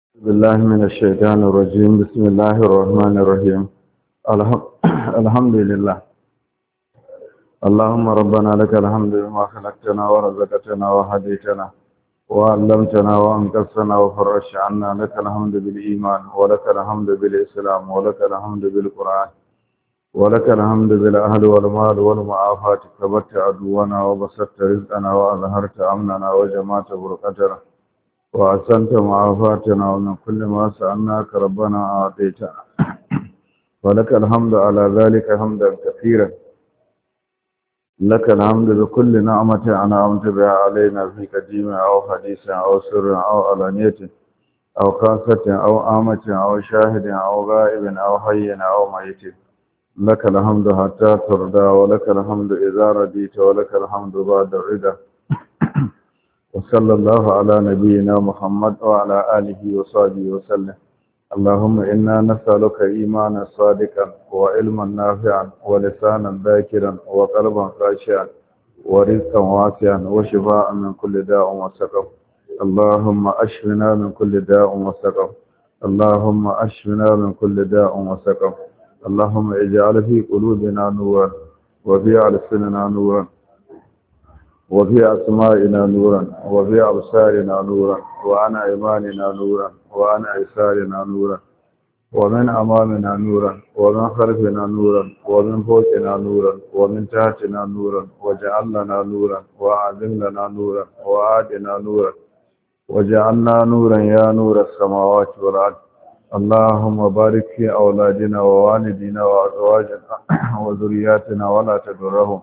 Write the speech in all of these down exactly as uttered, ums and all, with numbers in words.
بالله من الشيطان الرجيم بسم الله الرحمن الرحيم الحم- الحمد لله اللهم ربنا لك الحمد بما خلقتنا ورزقتنا وهديتنا وعلمتنا وانقذتنا وفرجت عنا لك الحمد بالإيمان ولك الحمد بالإسلام ولك الحمد بالقرآن ولك الحمد بالأهل والمال والمعافاة كبرت عدونا وبسطت رزقنا وأظهرت أمننا وجمعت بركتنا وأحسنت معافاتنا ومن كل ما سألناك ربنا أعطيتنا ولك الحمد على ذلك حمدا كثيرا لك الحمد بكل نعمة أنعمت بها علينا في قديم أو حديث أو سر أو علانية أو خاصة أو آمة أو شاهد أو غائب أو حي أو ميت لك الحمد حتى ترضى ولك الحمد إذا رديت ولك الحمد بعد الرضا وصلى الله على نبينا محمد وعلى آله وصحبه وسلم اللهم إنا نسألك إيمانا صادقا وعلما نافعا ولسانا ذاكرا وقلبا خاشعا ورزقا واسعا وشفاء من كل داء وسقم اللهم أشفنا من كل داء وسقم اللهم أشفنا من كل داء وسقم اللهم اجعل في قلوبنا نورا وفي ألسننا نورا وفي أسمائنا نورا وفي أبصارنا نورا وعن أيماننا نورا وعن أيسارنا نورا ومن أمامنا نورا ومن خلفنا نورا ومن فوقنا نورا ومن تحتنا نورا وجعل لنا نورا وأعظم لنا نورا وآتنا نورا وجعلنا نورا يا نور السماوات والأرض اللهم بارك في أولادنا ووالدينا وأزواجنا وذرياتنا ولا تضرهم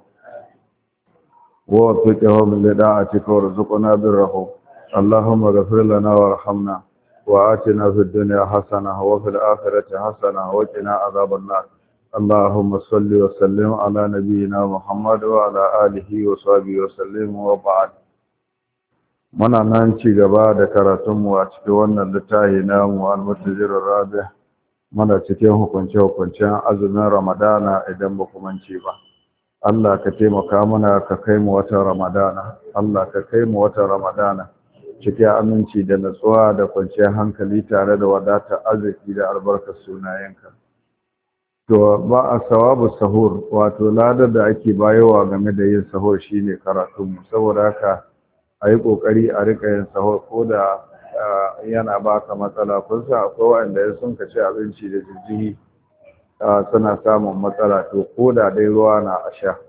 ووفقهم لطاعتك وارزقنا برهم اللهم اغفر لنا وارحمنا وآتنا في الدنيا حسنة وفي الآخرة حسنة وقنا عذاب النار اللهم صل وسلم على نبينا محمد وعلى آله وصحبه وسلم وبعد muna nan ci gaba da karatunmu a cikin wannan littafi namu al-mutajir rabi muna cikin hukunce-hukuncen azumin ramadana idan ba ku mance ba Allah ka taimaka mana ka kai mu watan Ramadana Allah ka kai mu watan Ramadana cikin aminci da natsuwa da kwanciyar hankali tare da wadata arziki da albarkar sunayenka to ba a sawabu sahur wato ladar da ake bayowa game da yin sahur shine karatun mu saboda haka ayi kokari a rika yin sahur ko da yana baka matsala kun sa akwai wanda sun kaci abinci da jijjihi suna samun matsala to ko da dai ruwa na a sha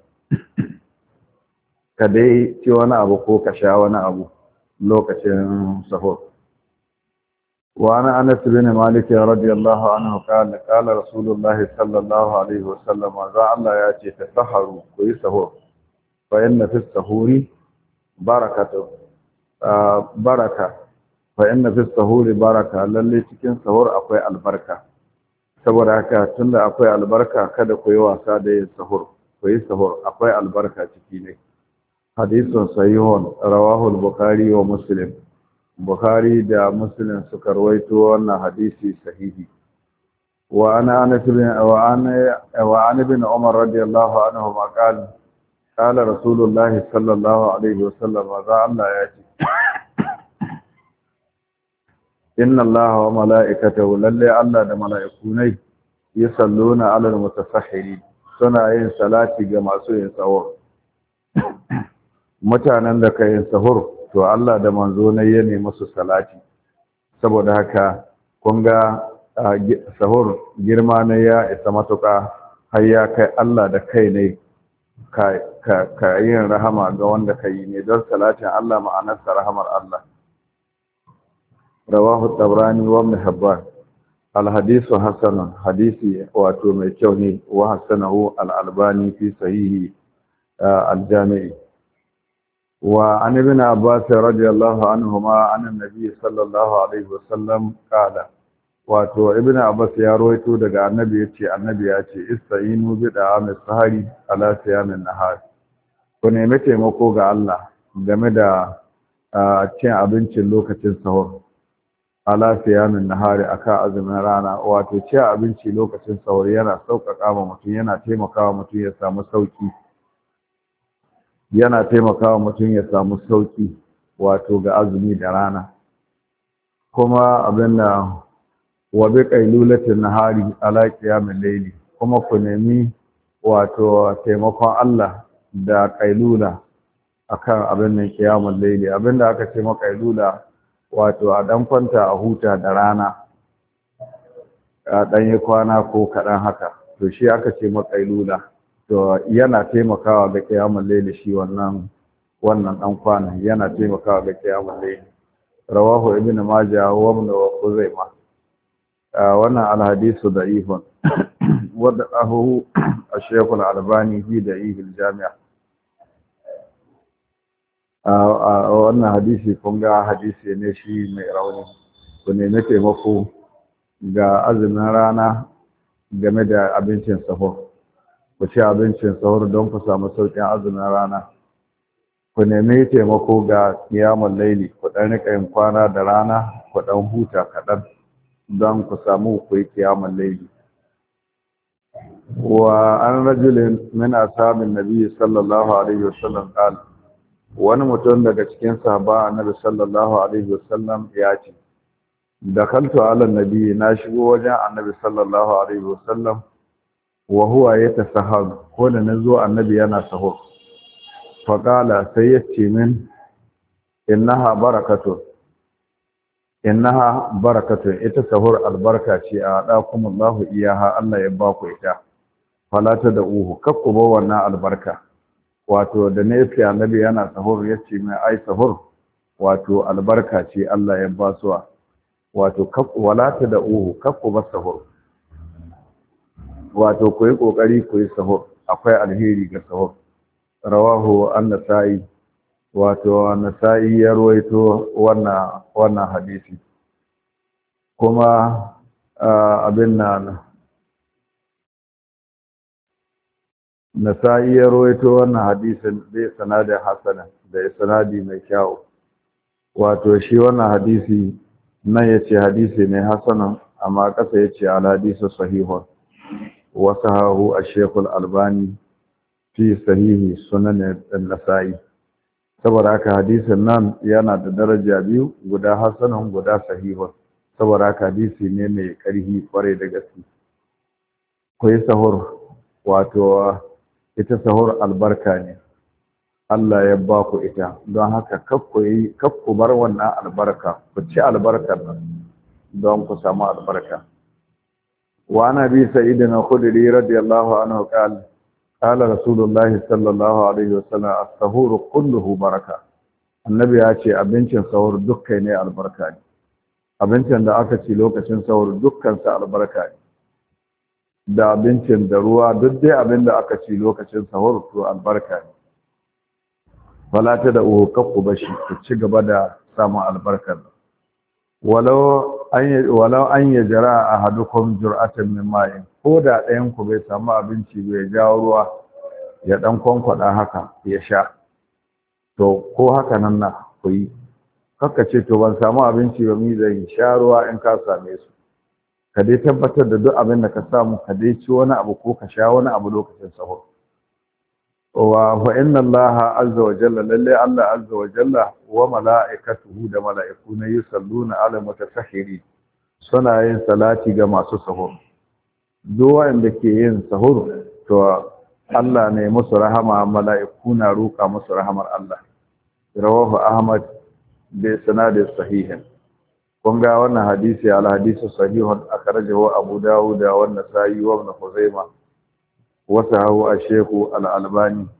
ka dai ci wani abu ko ka sha wani abu lokacin sahur wa ana anas bin malik radiyallahu anhu qala qala rasulullahi sallallahu alaihi wasallam za Allah ya ce tasaharu ku yi sahur fa inna fi sahuri barakatu baraka fa inna fi sahuri baraka lalle cikin sahur akwai albarka saboda haka tunda akwai albarka kada ku yi wasa da yin sahur ku yi sahur akwai albarka ciki ne hadisun sahihun rawahu al-bukhari wa muslim bukhari da muslim suka rawaito wannan hadisi sahihi wa ana anas bin wa ana wa ana bin umar radiyallahu anhu ma qala qala rasulullah sallallahu alaihi wasallam za Allah ya ce inna allaha wa mala'ikatahu lalle Allah da mala'ikunai yusalluna 'alal mutasahhirin suna yin salati ga masu yin sahur mutanen da kai yin sahur to Allah da manzo ne ya nemi musu salati saboda haka kun ga sahur girma ne ya isa matuka har ya kai Allah da kai ne ka ka yin rahama ga wanda kai ne don salatin Allah ma'anar sa rahamar Allah rawahu tabrani wa ibn habban al-hadithu hasanun hadisi wato mai kyau ne wa hasanahu al-albani fi sahihi al-jami' wa an ibn abbas radiyallahu anhuma an an-nabi sallallahu alaihi wasallam qala wato ibn abbas ya rawaito daga annabi yace annabi ya ce istainu bi da'am as-sahari ala siyamin nahar ku nemi taimako ga Allah game da cin abincin lokacin sahur ala siyamin nahari aka azumin rana wato ci abinci lokacin sahur yana sauƙaƙa ma mutum yana taimakawa mutum ya samu sauki yana taimakawa mutum ya samu sauki wato ga azumi da rana kuma abin da wa bi qailulatin nahari ala qiyamil layli, kuma ku nemi wato taimakon Allah da qailula akan abin nan qiyamul layli. Abin da aka ce ma qailula wato a dan kwanta a huta da rana, a dan yi kwana ko kaɗan haka, to shi aka ce ma qailula. To yana taimakawa ga qiyamul layli, shi wannan wannan dan kwana yana taimakawa ga qiyamul layli. Rawahu ibn majah wa ibn khuzaimah. wannan alhadisu da'ifun wadda ahu ash-shaykh al-albani fi da'if al-jami' wannan hadisi kun ga hadisi ne shi mai rauni. Ku nemi taimako ga azumin rana game da abincin sahur, ku ci abincin sahur don ku samu sauƙin azumin rana. Ku nemi taimako ga qiyamul laili, ku dan rika yin kwana da rana, ku dan huta kaɗan don ku samu ku yi qiyamul laili. Wa an rajulin min ashabin nabi sallallahu alaihi wasallam qala, wani mutum daga cikin sahaba annabi sallallahu alaihi wasallam ya ce, dakaltu ala nabi, na shigo wajen annabi sallallahu alaihi wasallam wa huwa yatasahhab, ko da nazo annabi yana sahur. Fa qala, sai ya ce min, innaha barakatu innaha barakatu ita sahur albarka ce, a adakumullahu iyaha, Allah ya ba ku ita. Fala ta da uhu, kakku ba wannan albarka. Wato da ne fi annabi yana sahur, ya ce mai ai sahur wato albarka ce Allah ya ba su. Wato kakku wala ta da uhu, kakku ba sahur. Wato ku yi kokari ku yi sahur, akwai alheri ga sahur. Rawahu an-nasa'i, wato an-nasa'i ya rawaito wannan wannan hadisi. Kuma abin nan Nasa'i ya rawaito wannan hadisin da sanadin hasana, da sanadi mai kyau. Wato shi wannan hadisi nan yace hadisi ne hasanan, amma kasa yace al-hadisu sahihun. Wa sahahu ash-shaykh al-albani fi sahihi sunan an-nasa'i. Saboda haka hadisin nan yana da daraja biyu, guda hasanan guda sahihun. Saboda haka hadisi ne mai karhi kware da gaske. Ku yi sahur, wato ita sahur albarka ne, Allah ya ba ku ita, don haka kakku yi kakku bar wannan albarka, ku ci albarkar nan don ku samu albarka. Wa nabi sa'id al-khudri radiyallahu anhu qala qala rasulullahi sallallahu alaihi wasallam as-sahur kulluhu baraka. Annabi ya ce abincin sahur dukkan ne albarka ne, abincin da aka ci lokacin sahur dukkan sa albarka ne, da abincin da ruwa, duk dai abin da aka ci lokacin sahur to albarka ne. Falata da uhu, kakku bashi, ku ci gaba da samun albarkar. Walau an walau an yajra ahadukum jur'atan min ma'in, ko da ɗayan ku bai samu abinci bai jawo ruwa ya dan kwankwada haka ya sha, to ko haka nan na ku yi. Kakka ce to ban samu abinci ba, mi zai sha ruwa in ka same su. Ka dai tabbatar da duk abin da ka samu, ka dai ci wani abu ko ka sha wani abu lokacin sahur. Wa fa inna Allaha azza wa jalla, lalle Allah azza wa jalla wa mala'ikatuhu, da mala'iku na yusalluna ala mutasahhiri, suna yin salati ga masu sahur. Duk wanda ke yin sahur to Allah ne musu rahama, mala'iku na roƙa musu rahamar Allah. Rawahu Ahmad bi sanadin sahihin. Kun ga wannan hadisi al-hadisu sahihun, akhrajahu Abu Dawud wa an-Nasa'i wa Ibn Khuzaimah wa sahahu ash-Shaykh al-Albani.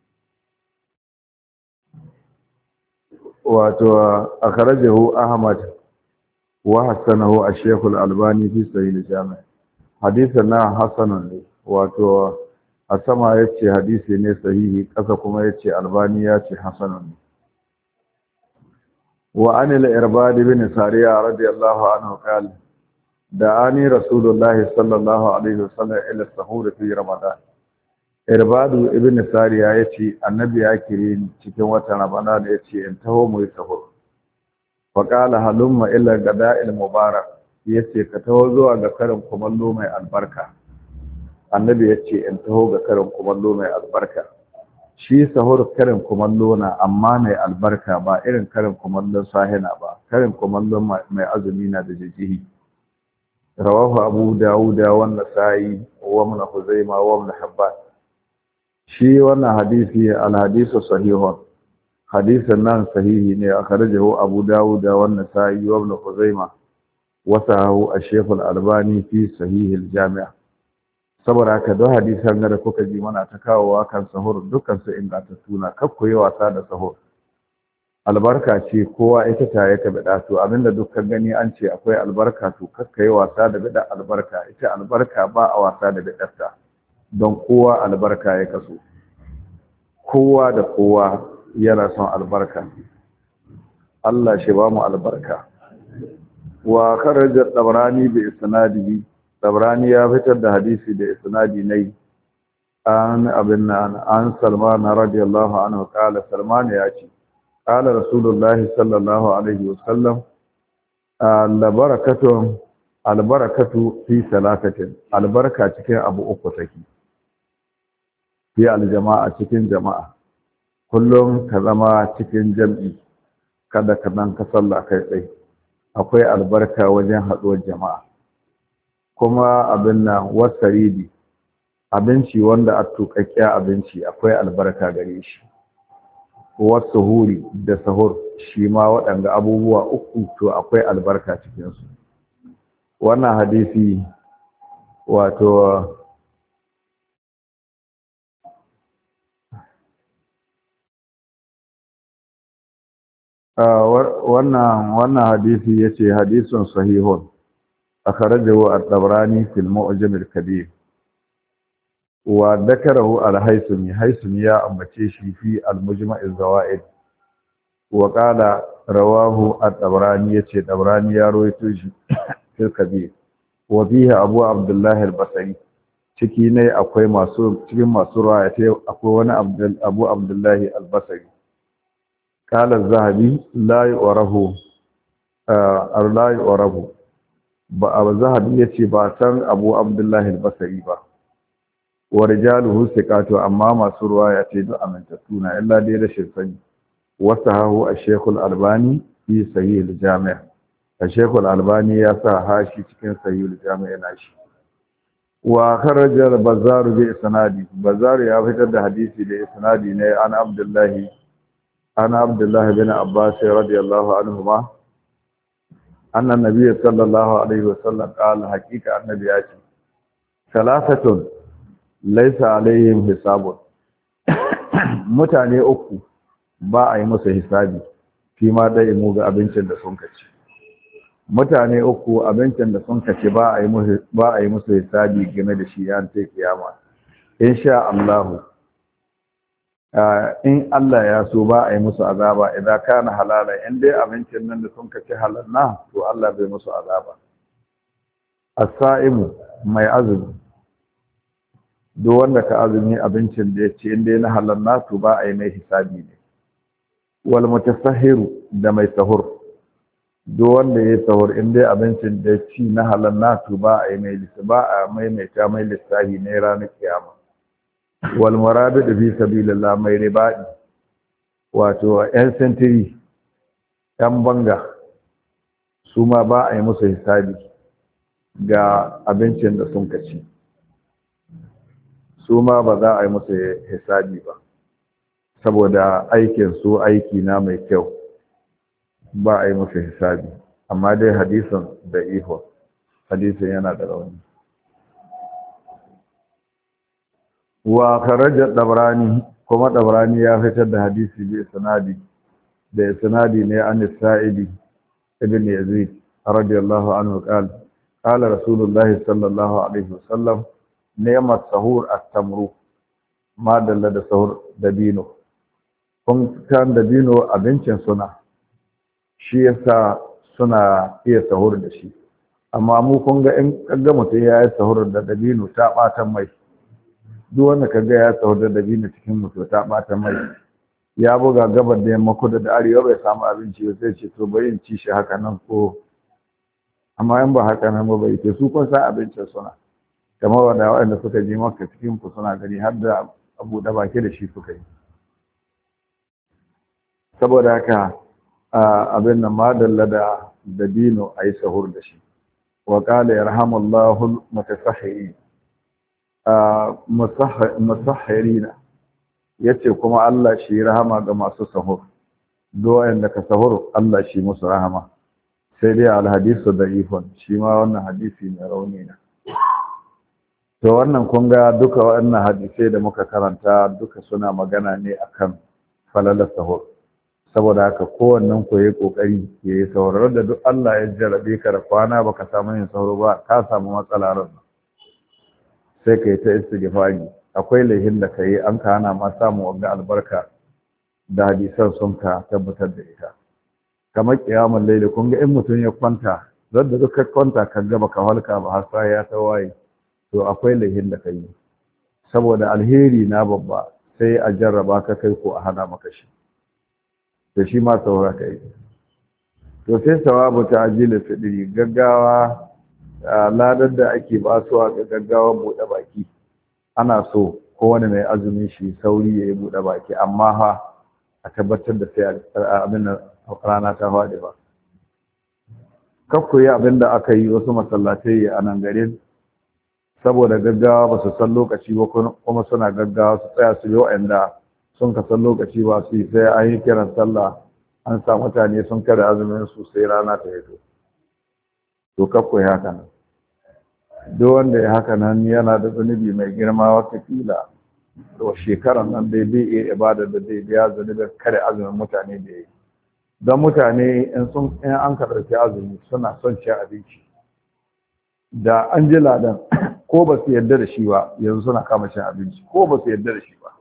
Wato akhrajahu Ahmad wa hasanahu ash-Shaykh al-Albani fi Sahih al-Jami'. Hadisin na hasanun ne, wato a sama yace hadisi ne sahihi, kasa kuma yace Albani yace hasanun ne. وعن الإرباد بن سارية رضي الله عنه قال دعاني رسول الله صلى الله عليه وسلم إلى السحور في رمضان. إرباد ابن سارية يتي النبي أكرين cikin watan Ramadan yace in taho mu yi sahur. Faqala halumma ila gada'il mubarak, yace ka taho zuwa ga karin kumallo mai albarka. Annabi yace in taho ga karin kumallo mai albarka. shi sahur karin kumallo na amma mai albarka ba irin karin kumallon sahina ba karin kumallon mai azumi na da jijihi rawahu abu dawud wa an-nasa'i wa ibn huzaima wa ibn hibban shi wannan hadisi al-hadisu sahihun hadisin nan sahihi ne akhrajahu abu dawud wa an-nasa'i wa ibn huzaima wa sahahu ash-shaykh al-albani fi sahih al-jami' saboda haka don hadisan da kuka ji mana ta kawowa kan sahur dukkan su ingantattu na kakku yi wasa da sahur albarka ce kowa ita ta yake bida to abinda dukkan gani an ce akwai albarka to kakka yi wasa da bida albarka ita albarka ba a wasa da bidarta don kowa albarka ya kaso kowa da kowa yana son albarka Allah shi ba mu albarka wa kharaja tabrani bi isnadihi tabrani ya fitar da hadisi da isnadi nai an abin nan an salman radiyallahu anhu qala salman ya ce qala rasulullahi sallallahu alaihi wasallam albarakatu albarakatu fi salatatin albarka cikin abu uku take fi aljama'a cikin jama'a kullum ka zama cikin jam'i kada ka nan ka salla kai tsaye akwai albarka wajen haɗuwar jama'a kuma abin nan wasaridi abinci wanda a tuƙaƙƙiya abinci akwai albarka gare shi wasu huri da sahur shi ma waɗanda abubuwa uku to akwai albarka cikinsu wannan hadisi wato wannan wannan hadisi yace hadisun sahihun akhrajahu at-tabrani fil mu'jam al-kabir wa dhakarahu al-haythami haythami ya ambace shi fi al-mujma' az-zawaid wa qala rawahu at-tabrani yace tabrani ya rawaito shi fil kabir wa fihi abu abdullah al-basri ciki ne akwai masu cikin masu riwaya akwai wani abu abdullah al-basri قال الذهبي لا يعرف ا لا يعرف ba zahabi yace ba san Abu Abdullah al-Basri ba wa rijaluhu thiqatu amma masu ruwaya ce da amintattu na illa dai da shirfani wasahu ash-Shaykh al-Albani fi sahih al-Jami' ash-Shaykh al-Albani ya sa hashi cikin sahih al-Jami' nashi wa kharaja al-Bazzar bi isnadi Bazzar ya fitar da hadisi da isnadi ne an Abdullah an Abdullah bin Abbas radiyallahu anhuma anna nabiy sallallahu alaihi wasallam qala haqiqa annabi ya ce salasatun laysa alaihim hisabun mutane uku ba a yi musu hisabi fi ma dai mu ga abincin da sun kaci mutane uku abincin da sun kaci ba a yi musu ba a yi musu hisabi game da shi yan ta kiyama insha Allah in Allah ya so ba a yi musu azaba idan kana halala in dai abincin nan da sun kaci halal na to Allah bai musu azaba as-sa'imu mai azumi duk wanda ka azumi abincin da ya ci in dai na halal na to ba a yi mai hisabi ne wal mutasahhiru da mai sahur duk wanda ya sahur in dai abincin da ya ci na halal na to ba a yi mai lissafi ba a mai mai ta mai lissafi ne ranar kiyama wal murabid fi sabilillah mai ribadi wato yan sentiri yan banga su ma ba a yi musu hisabi ga abincin da sun kaci su ma ba za a yi musu hisabi ba saboda aikin su aiki na mai kyau ba a yi musu hisabi amma dai hadisin da iho hadisin yana da rauni wa kharaja dabrani kuma dabrani ya fitar da hadisi bi sanadi da sanadi ne an sa'idi ibn yazid radiyallahu anhu qala qala rasulullah sallallahu alaihi wasallam ni'mat sahur at-tamru ma dalla da sahur da dino kun kan da dino abincin suna shi yasa suna iya sahur da shi amma mu kun ga in kaga mutum ya yi sahur da dabino ta batan mai duk wanda kaga ya sahur da dabino cikin mutum ta batan mai ya buga gabar da yamma kudu da arewa bai samu abinci ba sai ce to bari in ci shi haka nan ko amma in ba haka nan ba bai ce su kun sa abincin suna kamar wanda waɗanda suka je maka cikin ku suna gani har da abu da baki da shi suka yi saboda haka abin nan madalla da dabino a yi sahur da shi wa qala yarhamullahu mutasahhirin musahhirina yace kuma Allah shi rahama ga masu sahur doyen da ka sahur Allah shi musu rahama sai dai alhadisu da'ifun shi ma wannan hadisi mai rauni ne to wannan kun ga duka wannan hadisai da muka karanta duka suna magana ne akan falalar sahur saboda haka kowannen ku yayi kokari yayi sauraron da duk Allah ya jarabe ka da kwana baka samu yin sahur ba ka samu matsala ran sai kai ta istighfari akwai laihin da kai an ka hana ma samu wanga albarka da hadisan sun ka tabbatar da ita kamar kiyamul laili kun ga in mutum ya kwanta zanda duk ka kwanta ka gaba ka halka ba har sai ya tawaye to akwai laihin da kai saboda alheri na babba sai a jarraba ka kai ko a hana maka shi to shi ma saura kai to sai sawabu ta ajila fidiri gaggawa ladar da ake basuwa ga gaggawa buɗe baki ana so kowane mai azumi shi sauri ya yi buɗe baki amma ha a tabbatar da sai abin da rana ta faɗi ba kakku yi abin da aka yi wasu masallatai a nan garin saboda gaggawa ba su san lokaci ba kuma suna gaggawa su tsaya su yi wa'anda sun ka san lokaci ba su yi sai an yi kiran sallah an sa mutane sun kada azumin su sai rana ta hito to kakku yi haka nan duk wanda ya haka nan yana da zunubi mai girma watakila to shekaran nan dai bai iya ibada da zai biya zunubin kare azumin mutane da ya yi don mutane in sun in an ka ɗauki azumi suna son cin abinci da an ji ladan ko ba su yarda da shi ba yanzu suna kama cin abinci ko ba su yarda da shi ba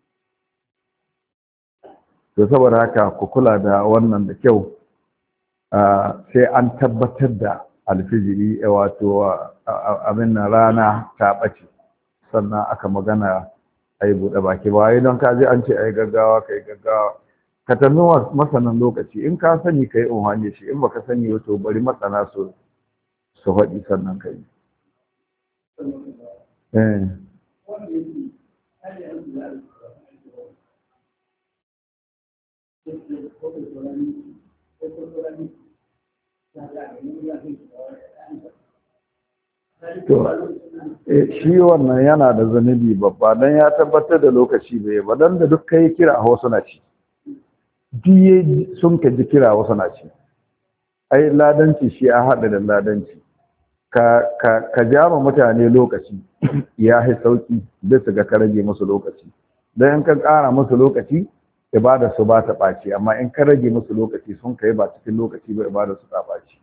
to saboda haka ku kula da wannan da kyau sai an tabbatar da alfijiri wato abin na rana ta ɓace sannan aka magana a yi buɗe baki ba yi don ka je an ce a yi gaggawa ka yi gaggawa ka tambi masanan lokaci in ka sani ka yi umarni shi in baka sani wato bari masana su su faɗi sannan ka yi to shi wannan yana da zunubi babba don ya tabbatar da lokaci bai ba don da duk kai kira a wasu na ci diye sun ka ji kira wasu na ci ai ladanci shi ya haɗa da ladanci ka ka ka jama mutane lokaci ya yi sauki bisa ga ka rage musu lokaci don in ka ƙara musu lokaci ibada su ba ta ɓaci amma in ka rage musu lokaci sun kai ba cikin lokaci ba ibada su ta ɓaci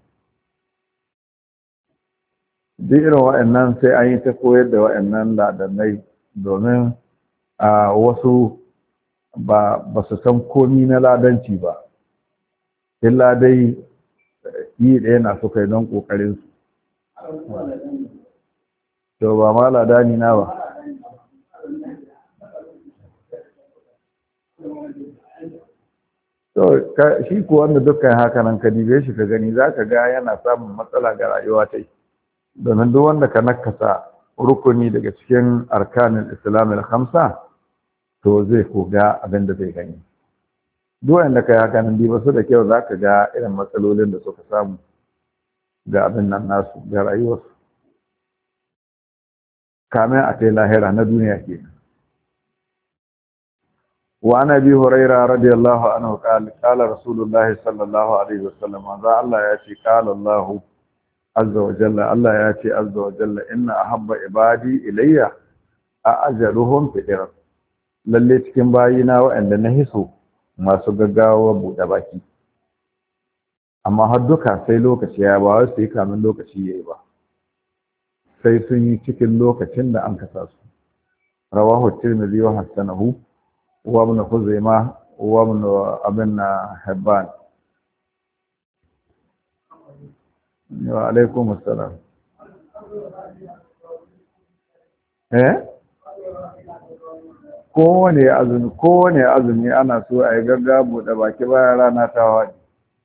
duk irin waɗannan sai an yi ta koyar da waɗannan ladannai domin a wasu ba su san komi na ladanci ba illa dai yi ɗaya na suka yi don ƙoƙarinsu to ba ma ladani na ba to shi ko wanda dukkan haka nan ka dibe shi ka gani za ka ga yana samun matsala ga rayuwa ta yi domin duk wanda ka nakasa rukuni daga cikin arkanin islamil hamsa to zai koga abin da zai gani duk wanda ka yi haka nan ba su da kyau za ka ga irin matsalolin da suka samu ga abin nan nasu ga rayuwarsu kamin a kai lahira na duniya ke وعن ابي هريره رضي الله عنه قال قال رسول الله صلى الله عليه وسلم ذا الله ياتي قال الله عز وجل الله ياتي عز وجل ان احب عبادي الي اجلهم فطر lalle cikin bayina waɗanda na hiso masu gaggawa buɗe baki amma har duka sai lokaci ya ba wai sai kamin lokaci yayi ba sai sun yi cikin lokacin da an kasa su rawahu tirmidhi wa hasanahu wa ibn Khuzaimah wa ibn Ibn Hibban wa alaikum assalam eh kowane azumi kowane azumi ana so a yi gaggabo da baki bayan rana ta wadi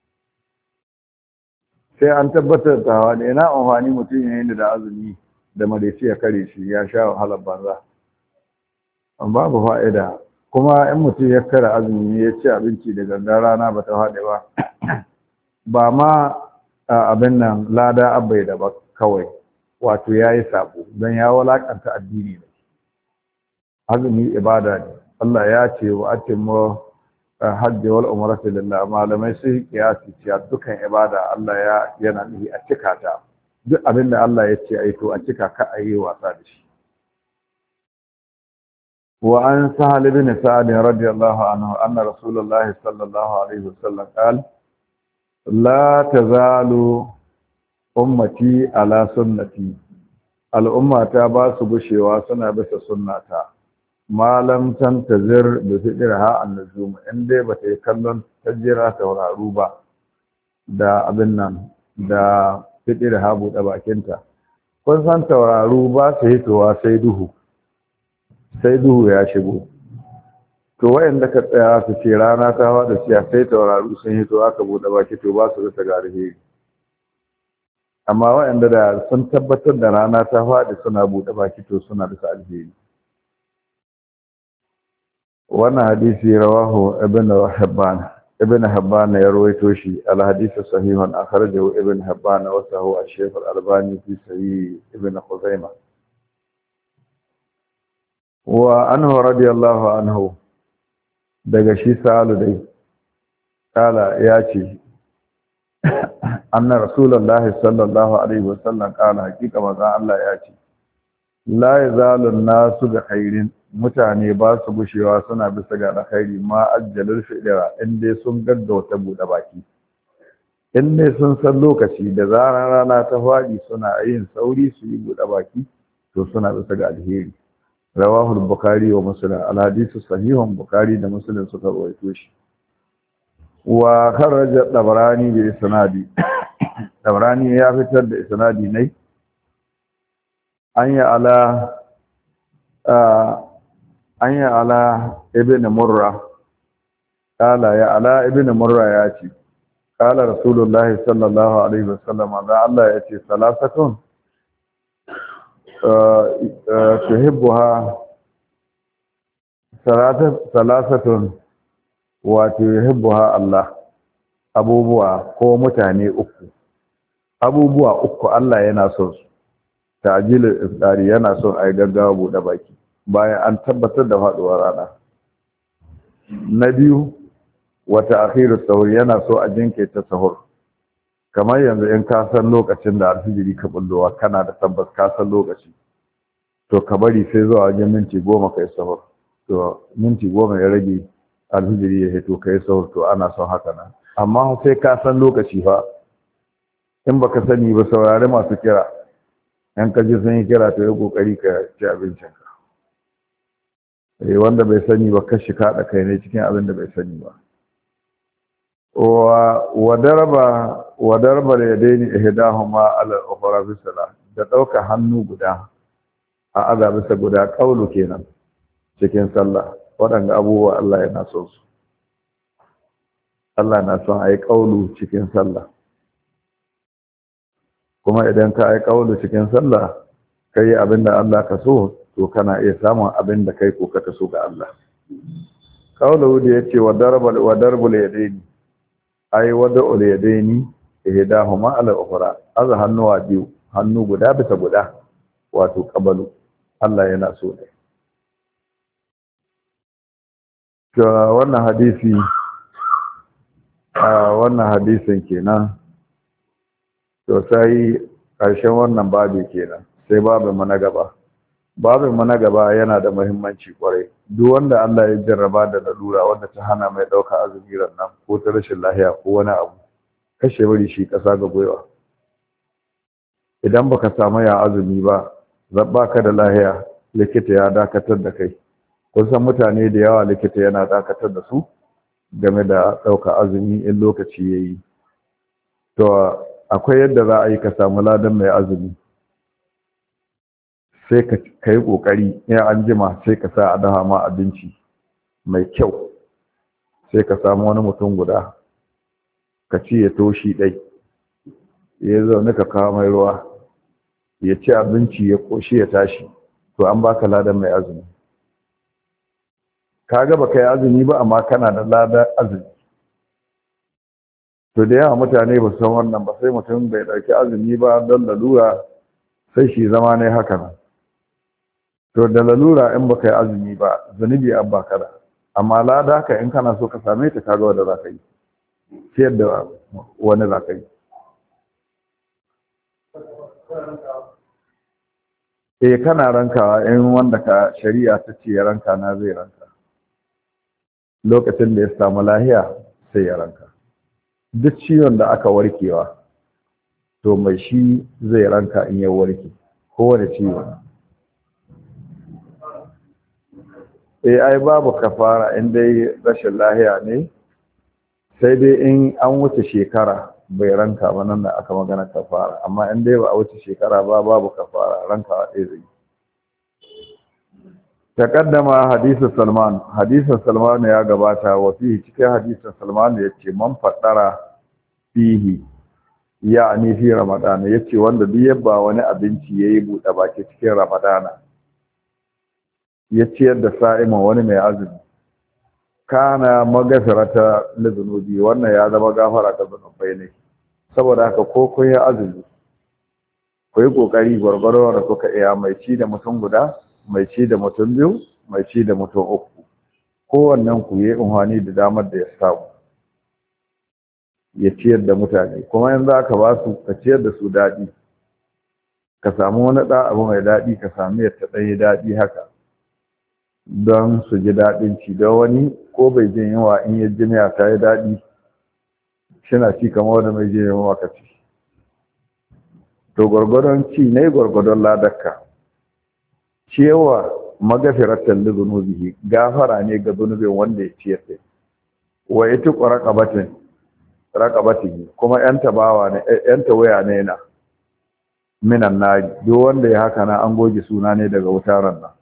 sai an tabbatar da wadi ina amfani mutum yayin da azumi da madaici ya kare shi ya sha wahalar banza babu fa'ida kuma in mutum ya kara azumi ya ci abinci da gangan rana ba ta haɗe ba ba ma abin nan lada abai da ba kawai wato ya yi sabo don ya walakanta addini ne. Azumi ibada ne, Allah ya ce wa atimmu hajji wal umrata lillah, malamai sun kiyasi cewa dukan ibada Allah ya yana nihi a cika ta, duk abin da Allah ya ce ai to a cika ka ayi wasa da shi. Wa an sahal ibn sa'd radiyallahu anhu anna rasulullah sallallahu alaihi wasallam qala la tazalu ummati ala sunnati, al'ummata ba su gushewa suna bisa sunnata malam tantazir da fidirha an-nujum, in dai bata yi kallon tajira tauraru ba da abin nan da fidirha buɗe bakinta. Kun san tauraru ba su hitowa sai duhu sai duhu ya shigo, to wayanda ka tsaya su ce rana ta faɗa siya sai tauraru sun hito aka buɗe baki to ba su rasa garihi. Amma wayanda da sun tabbatar da rana ta faɗi suna buɗe baki to suna da alheri. Wannan hadisi rawahu ibn Hibban, ibn Hibban ya rawaito shi, al hadisi sahihun akhrajahu ibn Hibban wa sahu al-Shaykh al-Albani fi sahih ibn Khuzaimah. Wa anhu radiyallahu anhu, daga shi sa'alu dai kala ya ce anna rasulullahi sallallahu alaihi wasallam kala hakika manzon Allah ya ce la yazalu nasu bi khairin, mutane ba su gushewa suna bisa ga alkhairi ma ajjalul fidira, in dai sun gaggauta bude baki, in dai sun san lokaci da zaran rana ta faɗi suna yin sauri su yi bude baki to suna bisa ga alheri. Rawahu al-Bukhari wa Muslim, al-hadithu sahihun, Bukhari da Muslim suka rawaito shi. Wa kharaja Tabarani bi isnadi, Tabarani ya fitar da isnadi ne anya ala anya ala ibn Murra, kala ya ala ibn Murra ya ce kala Rasulullahi sallallahu alaihi wasallam, da Allah ya ce salasatun tuhibbuha salasatun wato yuhibbuha Allah, abubuwa ko mutane uku, abubuwa uku Allah yana son su. Ta'jilul iftari, yana son ai gaggawa bude baki bayan an tabbatar da faduwar rana. Na biyu wa ta'khirus sahur, yana so a jinkirta sahur, kamar yanzu in ka san lokacin da alfijiri ka bullowa kana da tabbas ka san lokaci, to ka bari sai zuwa wajen minti goma kai sahur, to minti goma ya rage alfijiri ya hito kai sahur, to ana son haka nan. Amma sai ka san lokaci fa, in baka sani ba saurari masu kira, yan kaji sun yi kira to yi kokari ka ci abincinka. Eh, wanda bai sani ba kashi kaɗa kai ne cikin abin da bai sani ba. wa darba wa darba yadaini ihdahuma ala al-ukhra fi salat, da dauka hannu guda a aza bisa guda, kaulu kenan cikin sallah. Waɗanda abubuwa Allah yana son su, Allah na son ayi kaulu cikin sallah, kuma idan ka ayi kaulu cikin sallah kai abinda Allah ka so, to kana iya samun abinda kai ko ka so ga Allah. Kaulu da yace wa darba wa darbul yadaini, ai wada ulyadaini ihdahuma ala ukhra, az hannuwa biyu, hannu guda bisa guda, wato qabalu, Allah yana so ne. To wannan hadisi a wannan hadisin kenan, to sai karshen wannan babu kenan, sai babu mana gaba. Babu mana gaba yana da muhimmanci kwarai. Duk wanda Allah ya jarraba da lalura wanda ta hana mai dauka azumi nan, ko ta rashin lahiya ko wani abu, kashe bari shi kasa ga goyewa. Idan baka samu ya azumi ba, zabba ka da lahiya, likita ya dakatar da kai. Kusan mutane da yawa likita yana dakatar da su game da dauka azumi in lokaci yayi. To akwai yadda za a yi ka samu ladan mai azumi. Sai ka yi ƙoƙari, in an jima sai ka sa a daha ma abinci mai kyau, sai ka samu wani mutum guda ka ci ya toshi ɗai, ya zaune ka kawo mai ruwa ya ci abinci ya ƙoshi ya tashi, to an baka ladan mai azumi. kaga baka yi azumi ba amma kana da lada azumi. To da yawa mutane ba su san wannan ba, sai mutum bai ɗauki azumi ba don lalura sai shi zama ne haka nan. To da lalura in baka yi azumi ba zunubi abba kada, amma lada ka in kana so ka same ta kaga wanda za ka yi ciyar da wani za ka yi. Eh kana rankawa in wanda ka shari'a ta ce ya ranka na zai ranka lokacin da ya samu lahiya sai ya ranka. Duk ciwon da aka warkewa to mai shi zai ranka in ya warke kowane ciwon. Eh ai babu kafara in dai rashin lahiya ne, sai dai in an wuce shekara bai ranka ba nan da aka magana kafara, amma in dai ba a wuce shekara ba babu kafara, rankawa ɗaya zai. taqaddama hadisu Salman, hadisin Salman ya gabata wa fihi cikin hadisin Salman yace man faddara fihi ya'ni fi Ramadan, yace wanda duk yabba wani abinci yayi buɗe baki cikin Ramadana ya ciyar da sa'iman wani mai azumi, kana magafirata lizunubi, wannan ya zama gafara ta zunubai ne. Saboda haka ko kun yi azumi ku yi kokari gwargwaro da kuka iya, mai ci da mutum guda, mai ci da mutum biyu, mai ci da mutum uku, kowannen ku yi unhani da damar da ya samu ya ciyar da mutane. Kuma yanzu aka ba su ka ciyar da su daɗi, ka samu wani ɗan abu mai daɗi, ka sami yadda ɗanyi daɗi haka don su ji daɗin ci. Don wani ko bai jin yawa in ya ji miya ta yi daɗi shina ci kamar wanda mai jin yawa ka ci. To gwargwadon ci ne gwargwadon ladakka. Ciyawa magafiratan li zunubihi, gafara ne ga zunubin wanda ya ciyar da. Wa ita raqabatin raqabatihi, kuma yan tabawa ne yan tawaya ne na minan nari, duk wanda ya haka na an goge suna ne daga wutaran nan.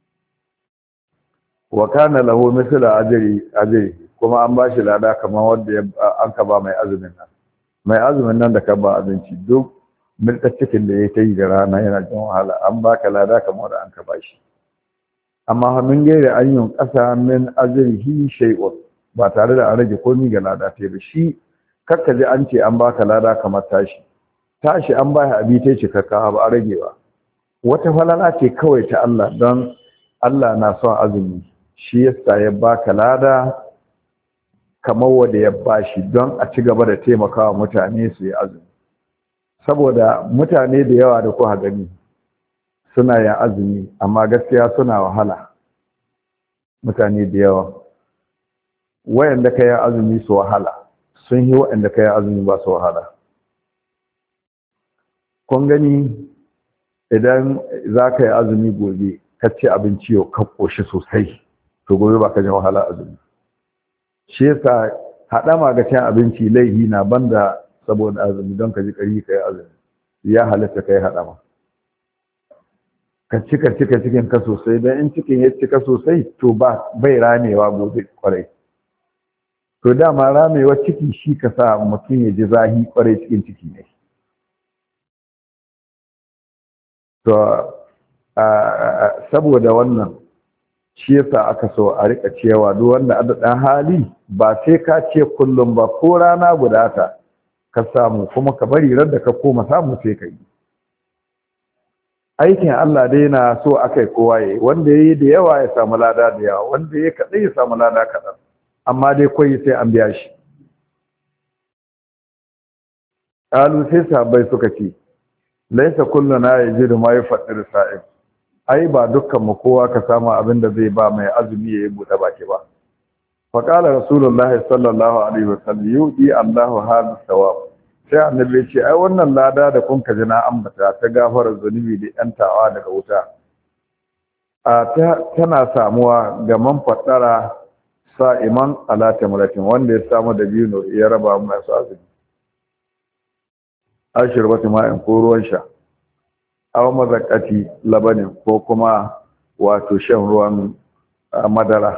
Wa kana lahu mithla ajri ajri, kuma an bashi lada kamar wanda an ka ba mai azumin nan. Mai azumin nan da ka ba abinci duk milka cikin da ya ta yi da rana yana jin wahala, an baka lada kamar da an ka bashi. Amma hannun gaire an yi ƙasa min ajrihi shay'un, ba tare da an rage komai ga lada ta ba. Shi kakka ji an ce an baka lada kamar tashi tashi an baya abi ta ce kakka ba a rage ba. Wata falala ce kawai ta Allah, don Allah na son azumi, shi yasa ya baka lada kamar wanda ya bashi, don a ci gaba da taimakawa mutane su yi azumi. Saboda mutane da yawa da kuka gani suna yin azumi amma gaskiya suna wahala. Mutane da yawa wayanda ka yi azumi su wahala sun yi wayanda ka yi azumi ba su wahala. Kun gani idan za ka yi azumi gobe ka ci abinci yau ka ƙoshi sosai, to gobe ba ka ji wahala azumi. Shi yasa haɗama ga cin abinci laihi na banda saboda azumi, don ka ji ƙari ka yi azumi ya halatta ka yi haɗama. Ka cika cika cikin ka sosai, don in cikin ya cika sosai to ba bai ramewa gobe kwarai. To dama ramewa ciki shi ka sa mutum ya ji zahi kwarai cikin ciki ne. To saboda wannan shi yasa aka so a rika cewa duk wanda ada dan hali ba sai ka ce kullum ba, ko rana guda ta ka samu kuma ka bari ran da ka koma samu sai ka yi. Aikin Allah dai na so akai kowa yayi, wanda yayi da yawa ya samu lada da yawa, wanda yayi kadai ya samu lada kadan, amma dai koyi sai an biya shi. Qalu sai sahabbai suka ce laisa kulluna yajidu ma yufattir sa'im, ai ba dukkan mu kowa ka samu abin da zai ba mai azumi yayi bude baki ba. Fa qala rasulullahi sallallahu alaihi wasallam yudi Allahu hadha thawab, sai annabi ya ce ai wannan lada da kun ka ji na ambata ta gafarar zunubi da yantawa daga wuta a ta tana samuwa ga man faddara sa'iman ala tamratin, wanda ya samu da biyu ya raba masu azumi. Ashirbatu ma'in ko ruwan sha, aw mazaqati labanin ko kuma wato shan ruwan madara.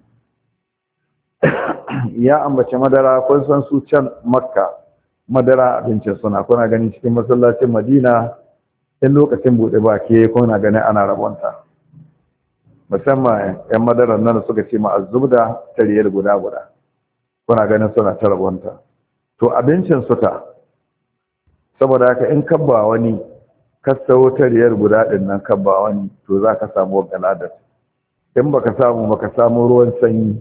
Ya ambace madara, kun san su can Makka madara abincin suna, kuna gani cikin masallacin Madina in lokacin bude baki kuna gani ana rabonta. musamman yan madarar nan suka ce ma azubda tariyar guda guda kuna ganin suna ta rabonta to abincin suta saboda haka in kabba wani kasawo tariyar guda din nan kabba wani to za ka samu galadar in baka samu baka samu ruwan sanyi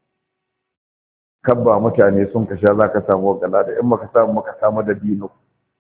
kabba mutane sun ka sha za ka samu galadar in baka samu baka samu da dino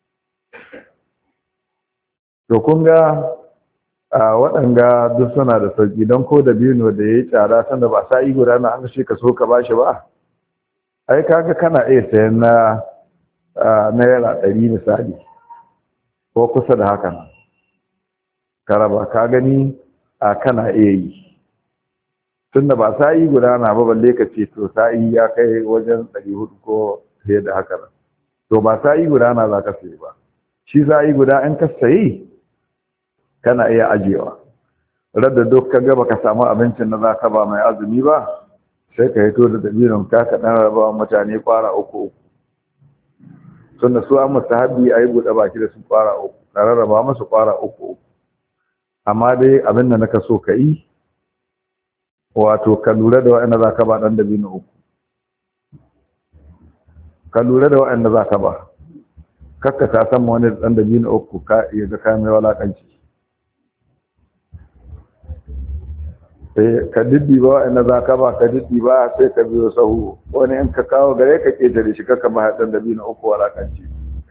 to kun ga a waɗanga duk suna da sauki don ko da dino da ya yi tsada sanda ba sa'i guda na an shi ka so ka bashi ba ai kaga kana iya sayan na naira ɗari misali ko kusa da hakan karaba ka gani a kana iya yi tunda ba sa'i guda na ba balle ka ce to sa'i ya kai wajen ɗari hudu ko fiye da haka to ba sa'i guda na za ka sayi ba shi sa'i guda in ka sayi kana iya ajiyewa radda duk ka ga baka samu abincin da za ka ba mai azumi ba sai ka hito da dabinon ka ka dan raba mutane kwara uku uku tunda su an mustahabi ayi buɗe baki da su kwara uku ka rarraba musu kwara uku uku amma dai abin da naka so ka yi wato ka lura da wa'anda za ka ba dan dabino uku ka lura da wa'anda za ka ba kakka ta san wani dan dabino uku ka iya ga kai mai walakanci sai ka diddi ba wa'anda za ka ba ka diddi ba sai ka biyo sahu wani in ka kawo gare ka ƙetare shi kakka ba haɗin da biyu na uku walakanci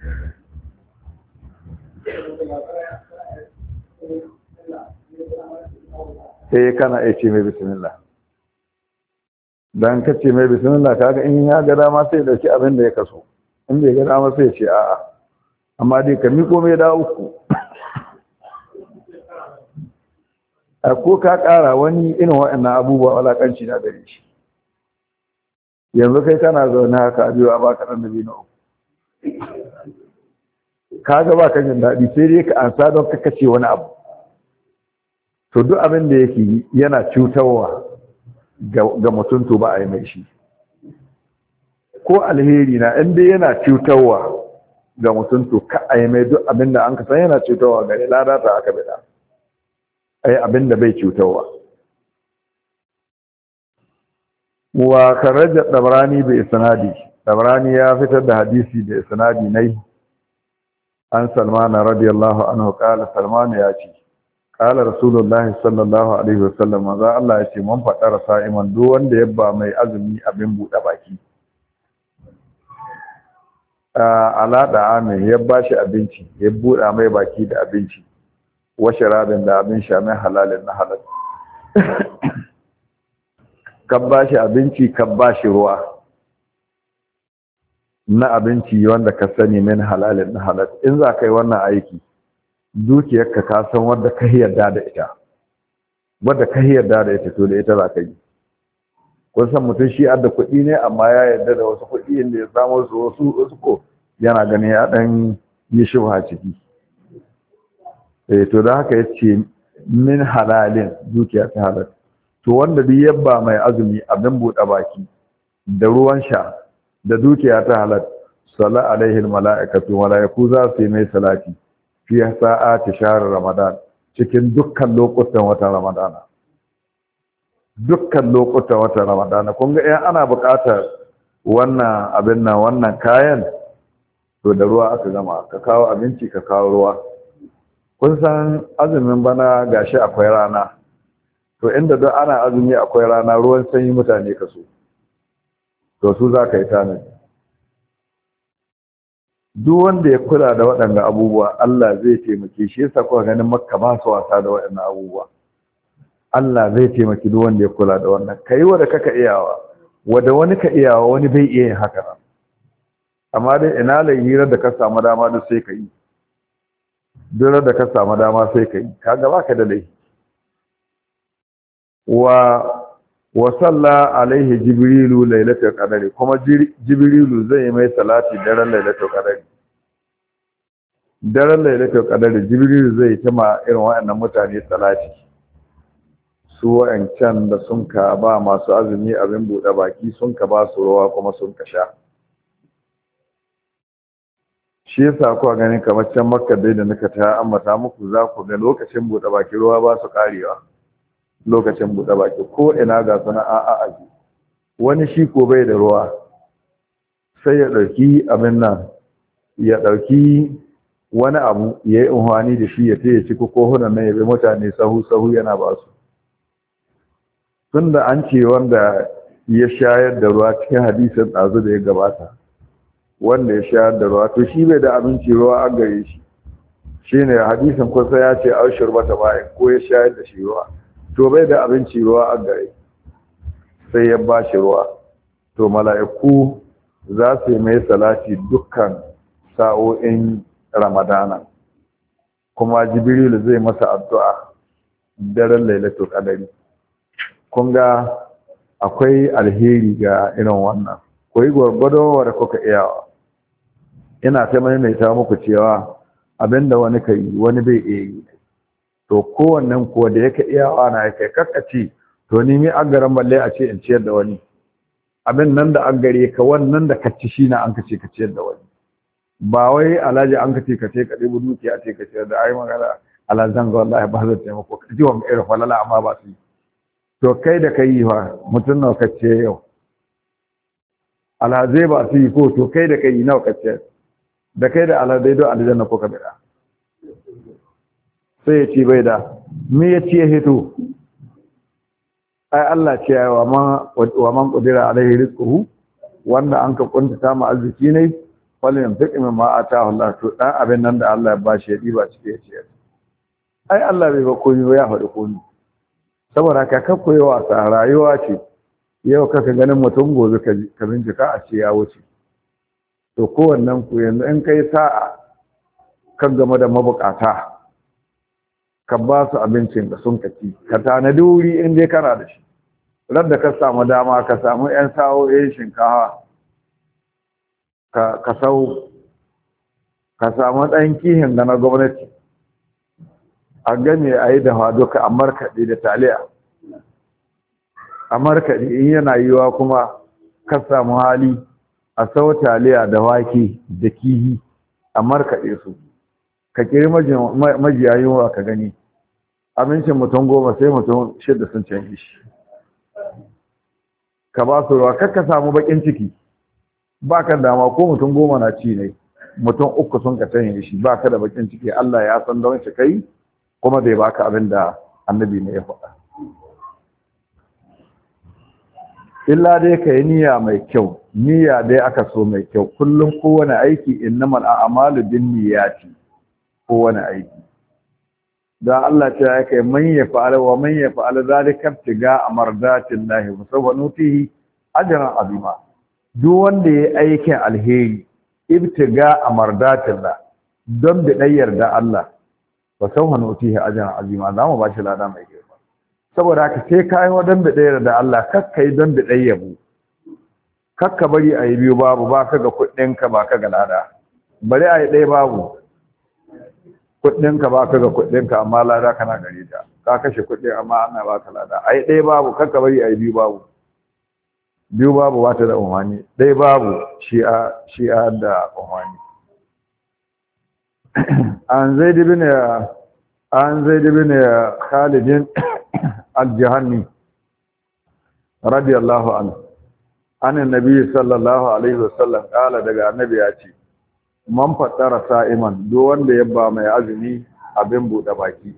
sai kana iya ce mai bismillah don ka ce mai bismillah kaga in ya ga dama sai dauki abin da ya kaso in bai ga dama sai ce a'a amma dai ka miko mai da uku a ko ka ƙara wani irin waɗannan abubuwa walakanci na gare shi yanzu kai kana zaune haka a biyu a baka ɗan da biyu na uku ka ga ba ka jin daɗi sai dai ka ansa don ka kace wani abu to duk abin da yake yana cutarwa ga mutum to ba a yi mai shi ko alheri na in dai yana cutarwa ga mutum to ka a yi mai duk abin da an ka san yana cutarwa gare ladata aka bida ai abin da bai cutarwa wa kharaja dabrani bi isnadi dabrani ya fitar da hadisi da isnadi nai an salman radiyallahu anhu qala salman ya ce qala rasulullah sallallahu alaihi wasallam za Allah ya ce mun fadar sa'iman duk wanda ya ba mai azumi abin bude baki ala da amin ya bashi abinci ya buda mai baki da abinci wa sharabin da abin sha mai halalin na halal kan bashi abinci kan bashi ruwa na abinci wanda ka sani min halalin na halal in za ka yi wannan aiki dukiyarka ka san wadda ka yarda da ita wadda ka yarda da ita to da ita za ka yi kun san mutum shi adda kuɗi ne amma ya yarda da wasu kuɗi inda ya samu su wasu wasu ko yana ganin ya ɗan yi shubha ciki eh to da haka yace min halalin dukiya ta halal to wanda duk yabba mai azumi abin buɗe baki da ruwan sha da dukiya ta halal salla alaihi almalaikatu malaiku za su yi mai salati fi sa'ati shahr ramadan cikin dukkan lokutan watan ramadana dukkan lokutan watan ramadana kun ga eh ana buƙatar wannan abin nan wannan kayan to da ruwa aka gama ka kawo abinci ka kawo ruwa kun san azumin bana gashi akwai rana to inda duk ana azumi akwai rana ruwan sanyi mutane ka so to su za ka yi tanadi duk wanda ya kula da waɗanda abubuwa Allah zai taimake shi yasa kuka ganin makka ba su wasa da waɗannan abubuwa Allah zai taimaki duk wanda ya kula da wannan kai wanda kaka iyawa wanda wani ka iyawa wani bai iya yin haka amma dai ina lai hira da ka samu dama duk sai ka yi duk da ka samu dama sai ka yi kaga baka da laifi wa wa salla alaihi jibrilu lailatul qadri kuma jibrilu zai mai salati daren lailatul qadri daren lailatul qadri jibrilu zai tama irin wayannan mutane salati su wayancan da sun ka ba masu azumi abin bude baki sun ka ba su ruwa kuma sun ka sha shi yasa kuwa ganin kamar can makka dai da nika ta ambata muku za ku ga lokacin bude baki ruwa ba su karewa lokacin buɗe baki ko ina ga sana'a a aji wani shi ko bai da ruwa sai ya ɗauki abin nan ya ɗauki wani abu ya yi unhwani da shi ya ce ya ci kohunan nan ya bi mutane sahu-sahu yana ba su tun da an ce wanda ya shayar da ruwa cikin hadisin ɗazu da ya gabata wanda ya shayar da ruwa to shi bai da abinci ruwa an gare shi shi ne hadisin kusa ya ce aushir mata bayan ko ya shayar da shi ruwa to bai da abinci ruwa an gare sai ya ba shi ruwa to mala'iku za su yi mai salati dukkan sa'o'in ramadana kuma jibrilu zai masa addu'a daren lailatul qadari kun ga akwai alheri ga irin wannan ku yi gwargwado da kuka iyawa ina ta maimaita muku cewa abinda wani ka yi wani bai iya yi to kowannen kuwa da yake iyawa na ya kai kakkaci to ni mi an garan balle a ce in ciyar da wani abin nan da an gare ka wannan da ka ci shi na an ka ce ka ciyar da wani ba wai alhaji an ka ce ka ce ka ɗebi dukiya a ce ka ciyar da ai magana alhazan ga wallahi ba zai taimako ka ji wa irin falala amma ba su yi to kai da ka yi wa mutum nawa ka ce yau alhazai ba su yi ko to kai da ka yi nawa ka ce da kai da alhazai don aljanna ko ka bida sai ya ce bai da me ya ce ya hito ai Allah ce ya wa man wa man qadira alaihi rizquhu wanda an ka kunta ma arziki ne wala yanfiqu mimma ataahu Allah to dan abin nan da Allah ya bashi ya diba cike ya ce ai Allah bai ba komai ba ya faɗi komai saboda ka kakko yi wasa rayuwa ce yau kaka ganin mutum gobe ka bincika a ce ya wuce to kowannen ku yanzu in kai sa'a kan game da mabukata ka ba su abincin da sun kaci ka tanadi wuri in dai kana da shi radda ka samu dama ka samu yan sa'o'in shinkawa ka ka sau ka samu ɗan kihin da na gwamnati a game a yi dawa duka a markaɗe da taliya a markaɗe in yana yiwa kuma ka samu hali a sau taliya da wake da kihi a markaɗe su ka kiri majiyayin wa ka gani abincin mutum goma sai mutum shida sun canji shi ka ba su ruwa kakka samu bakin ciki ba ka dama ko mutum goma na ci ne mutum uku sun ka canji shi ba ka da bakin ciki Allah ya san don shi kai kuma zai baka abin da annabi ne ya faɗa illa dai ka yi niyya mai kyau niyya dai aka so mai kyau kullum kowane aiki innamal a'malu bin niyyati kowane aiki da Allah ce ya kai man ya fa'ala wa man ya fa'ala zalika tiga amardatin lahi musawwa nutihi ajran azima duk wanda yayi aikin alheri ibtiga amardatin la don bi dayyar da Allah wa sawwa nutihi ajran azima zamu ba shi lada mai girma saboda haka sai kai wadan bi dayyar da Allah kakkai don bi dayyabu kakka bari ayi biyu babu ba ka ga kuɗin ka ba ka ga lada bari ayi dai babu kuɗinka ba ka ga kuɗinka amma lada kana gare ta ka kashe kuɗi amma ana ba ka lada ai ɗaya babu kakka bari ai biyu babu biyu babu ba ta da umarni ɗaya babu shi'a shi'a da umarni an zai dibi ne an zai dibi ne khalidin al-jahanni radiyallahu anhu an annabi sallallahu alaihi wasallam kala daga annabi ya ce man faɗara sa'iman duk wanda ya ba mai azumi abin buɗe baki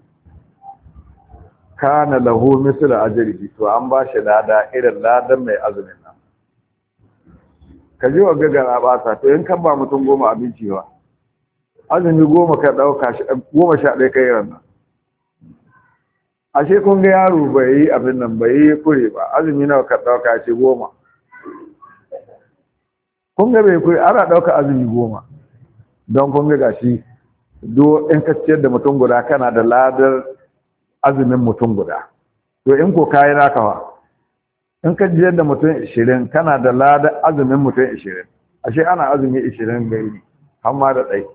kana lahu mislu ajrihi to an ba shi lada irin ladan mai azumin nan ka ji wa gagara ba sa to in kan ba mutum goma abinci ba azumi goma ka dauka shi goma sha ɗaya kai ran nan ashe kun ga yaro bai yi abin nan bai yi kure ba azumi nawa ka dauka shi goma kun ga bai kure ana dauka azumi goma don kun ga gashi do in ka ciyar da mutum guda kana da ladar azumin mutum guda to in ko kai naka fa in ka ciyar da mutum ishirin kana da ladar azumin mutum ishirin ashe ana azumi ishirin gari amma da dai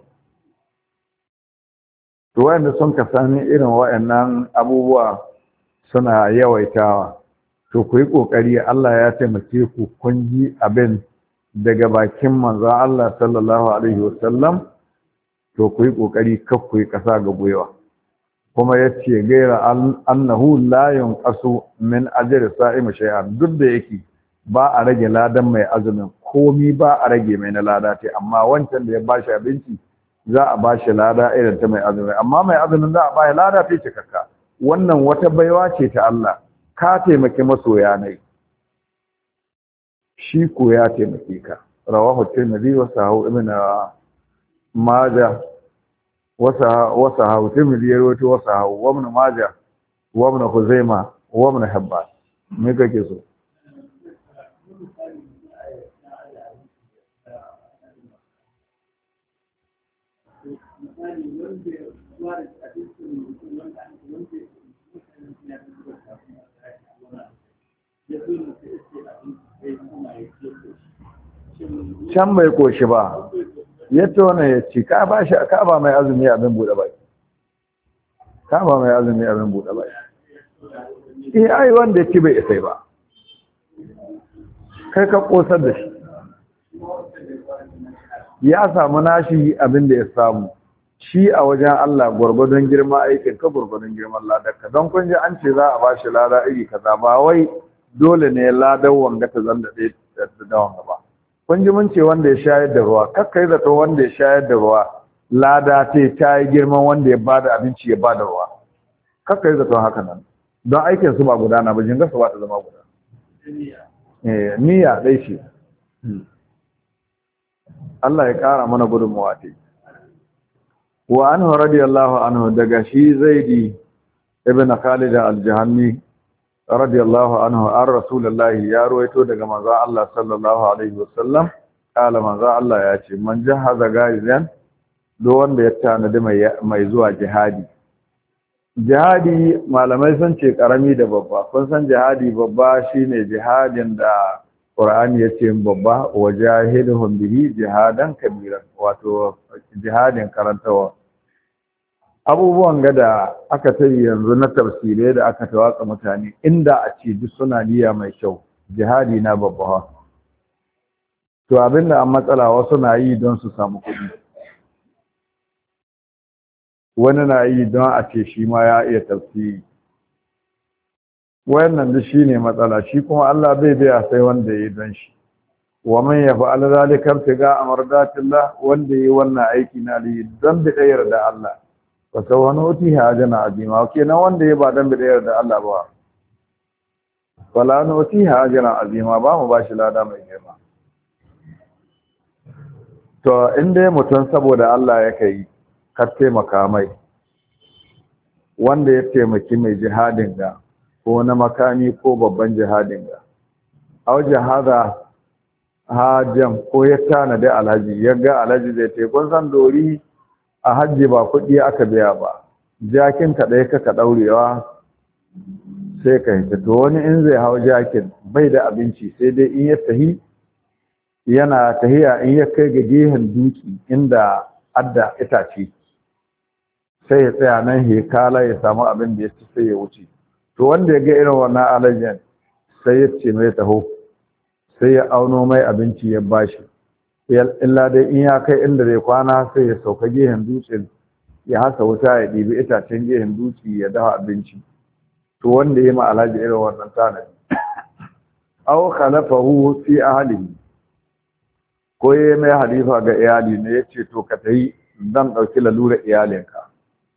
to wanda sun ka sani irin wayannan abubuwa suna yawaitawa to ku yi kokari Allah ya taimake ku kun ji abin daga bakin manzo Allah sallallahu alaihi wasallam to ku yi kokari kar ku yi kasa ga gwiwa kuma yace gaira annahu la yunqasu min ajri sa'im shay'an, duk da yake ba a rage ladan mai azumin komi, ba a rage mai na lada ce, amma wancan da ya bashi abinci za a bashi lada irin ta mai azumi, amma mai azumin za a bashi lada ta cikakka. Wannan wata baiwa ce ta Allah, ka taimaki masoya ne, shi ko ya taimake ka. Rawahu Tirmidhi wa sahahu Ibn Majah wa sahahu Tirmidhi ya rawaito wa sahahu wa Ibn Majah wa Ibn Khuzaimah wa Ibn Hibban. Me kake so? Can bai koshi ba, ya tona ya ci, ka ba shi ka ba mai azumi abin buɗe baki, ka ba mai azumi abin buɗe baki. Eh ai wanda ya ci bai isai ba, kai ka kosar da shi, ya samu nashi abin da ya samu. Shi a wajen Allah gwargwadon girma aikin ka gwargwadon girman ladarka, don kun ji an ce za a ba shi lada iri kaza, ba wai dole ne ladar wanga ta zanda ɗaya da wanga ba. Kun ji mun ce wanda ya shayar da ruwa, kakkai zato wanda ya shayar da ruwa lada ce ta yi girman wanda ya bada abinci ya bada ruwa, kakkai zato haka nan, don aikin su ba gudana ba, jinga su ba ta zama guda. Eh, niyya dai ce. Allah ya kara mana gudunmawa ta. Wa anhu radiyallahu anhu, daga shi Zaidi ibn Khalid al-Jahanni radiyallahu anhu an Rasulullahi, ya ruwaito daga manzo Allah sallallahu alaihi wasallam, kala manzo Allah ya ce, man jahaza gazan, do wanda ya tanadi mai mai zuwa jihadi. Jihadi malamai sun ce karami da babba. Kun san jihadi babba shine jihadin da Qur'ani ya ce babba, wa jahidhum bihi jihadan kabiran, wato jihadin karantawa. Abubuwan gada aka tayi yanzu na tafsirai da aka tawatsa mutane, inda a ce duk suna niyya mai kyau, jihadi na babba. To abinda an matsala, wasu na yi don su samu kuɗi, wani na yi don a ce shi ma ya iya tafsiri. Wayannan duk shine matsala, shi kuma Allah bai biya sai wanda ya yi don shi. Wa man yaf'al zalika ibtiga amradatillah, wanda yi wannan aiki na li don bi dayar da Allah, fa sawanu utiha ajana azima. Kenan wanda ya ba dan bi dayar da Allah ba, wala nutiha ajana azima, ba mu bashi lada mai girma. To in dai mutum saboda Allah yake yi, ka taimaka mai, wanda ya taimaki mai jihadin ga, ko na makami ko babban jihadin ga, au jihada hajjam, ko ya tanadi alhaji, ya ga alhaji zai te, kun san dori a hajji ba kuɗi aka biya ba, jakin ka ɗaya ka ka ɗaurewa sai ka hita. To wani in zai hau jakin bai da abinci, sai dai in ya tahi, yana tahiya in ya kai ga gehen duki inda adda itace, sai ya tsaya nan hekala ya samu abin da ya ci sai ya wuce. To wanda ya ga irin wannan alajin, sai ya ce mai taho, sai ya auno mai abinci ya bashi, illa dai in ya kai inda zai kwana sai ya sauka gehen dutsen, ya hasa wuta ya ɗibi itacen gehen dutse ya dafa abinci. To wanda ya ma alhaji irin wannan tanadi, aw khalafahu fi ahlihi, ko ya mai halifa ga iyali ne, ya ce to ka tayi zan ɗauki lalura iyalinka.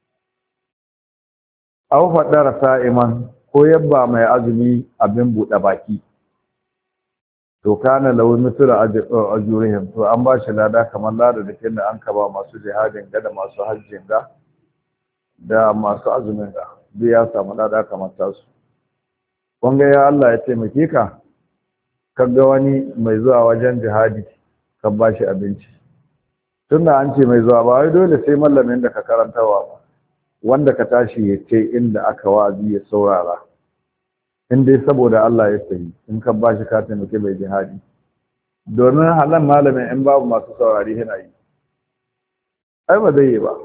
Aw faɗara sa'iman, ko yabba mai azumi abin buɗe baki, to kana lahu mithlu ajrihim, to an ba shi lada kamar lada da kin da an kaba masu jihadin ga da masu hajjin ga da masu azumin ga, duk ya samu lada kamar tasu. Kun ga ya Allah ya taimake ka, kaga wani mai zuwa wajen jihadi ka ba shi abinci, tunda an ce mai zuwa, ba wai dole sai mallamin da ka karantawa ba, wanda ka tashi ya ce inda aka wa'azi ya saurara, in dai saboda Allah ya tafi, in ka bashi ka taimake bai jihadi. Domin halan malamin in babu masu saurari yana yi, ai ba zai yi ba.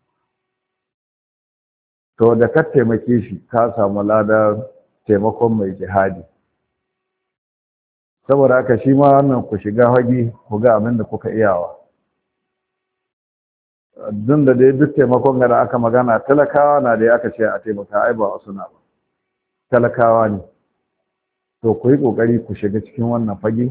To da ka taimake shi, ka samu ladar taimakon mai jihadi. Saboda haka shi ma wannan ku shiga hagi ku ga abin da kuka iyawa. dun da dai duk taimakon da aka magana talakawa na da aka ce a taimaka ai ba wasu na ba talakawa ne to ku yi kokari ku shiga cikin wannan fage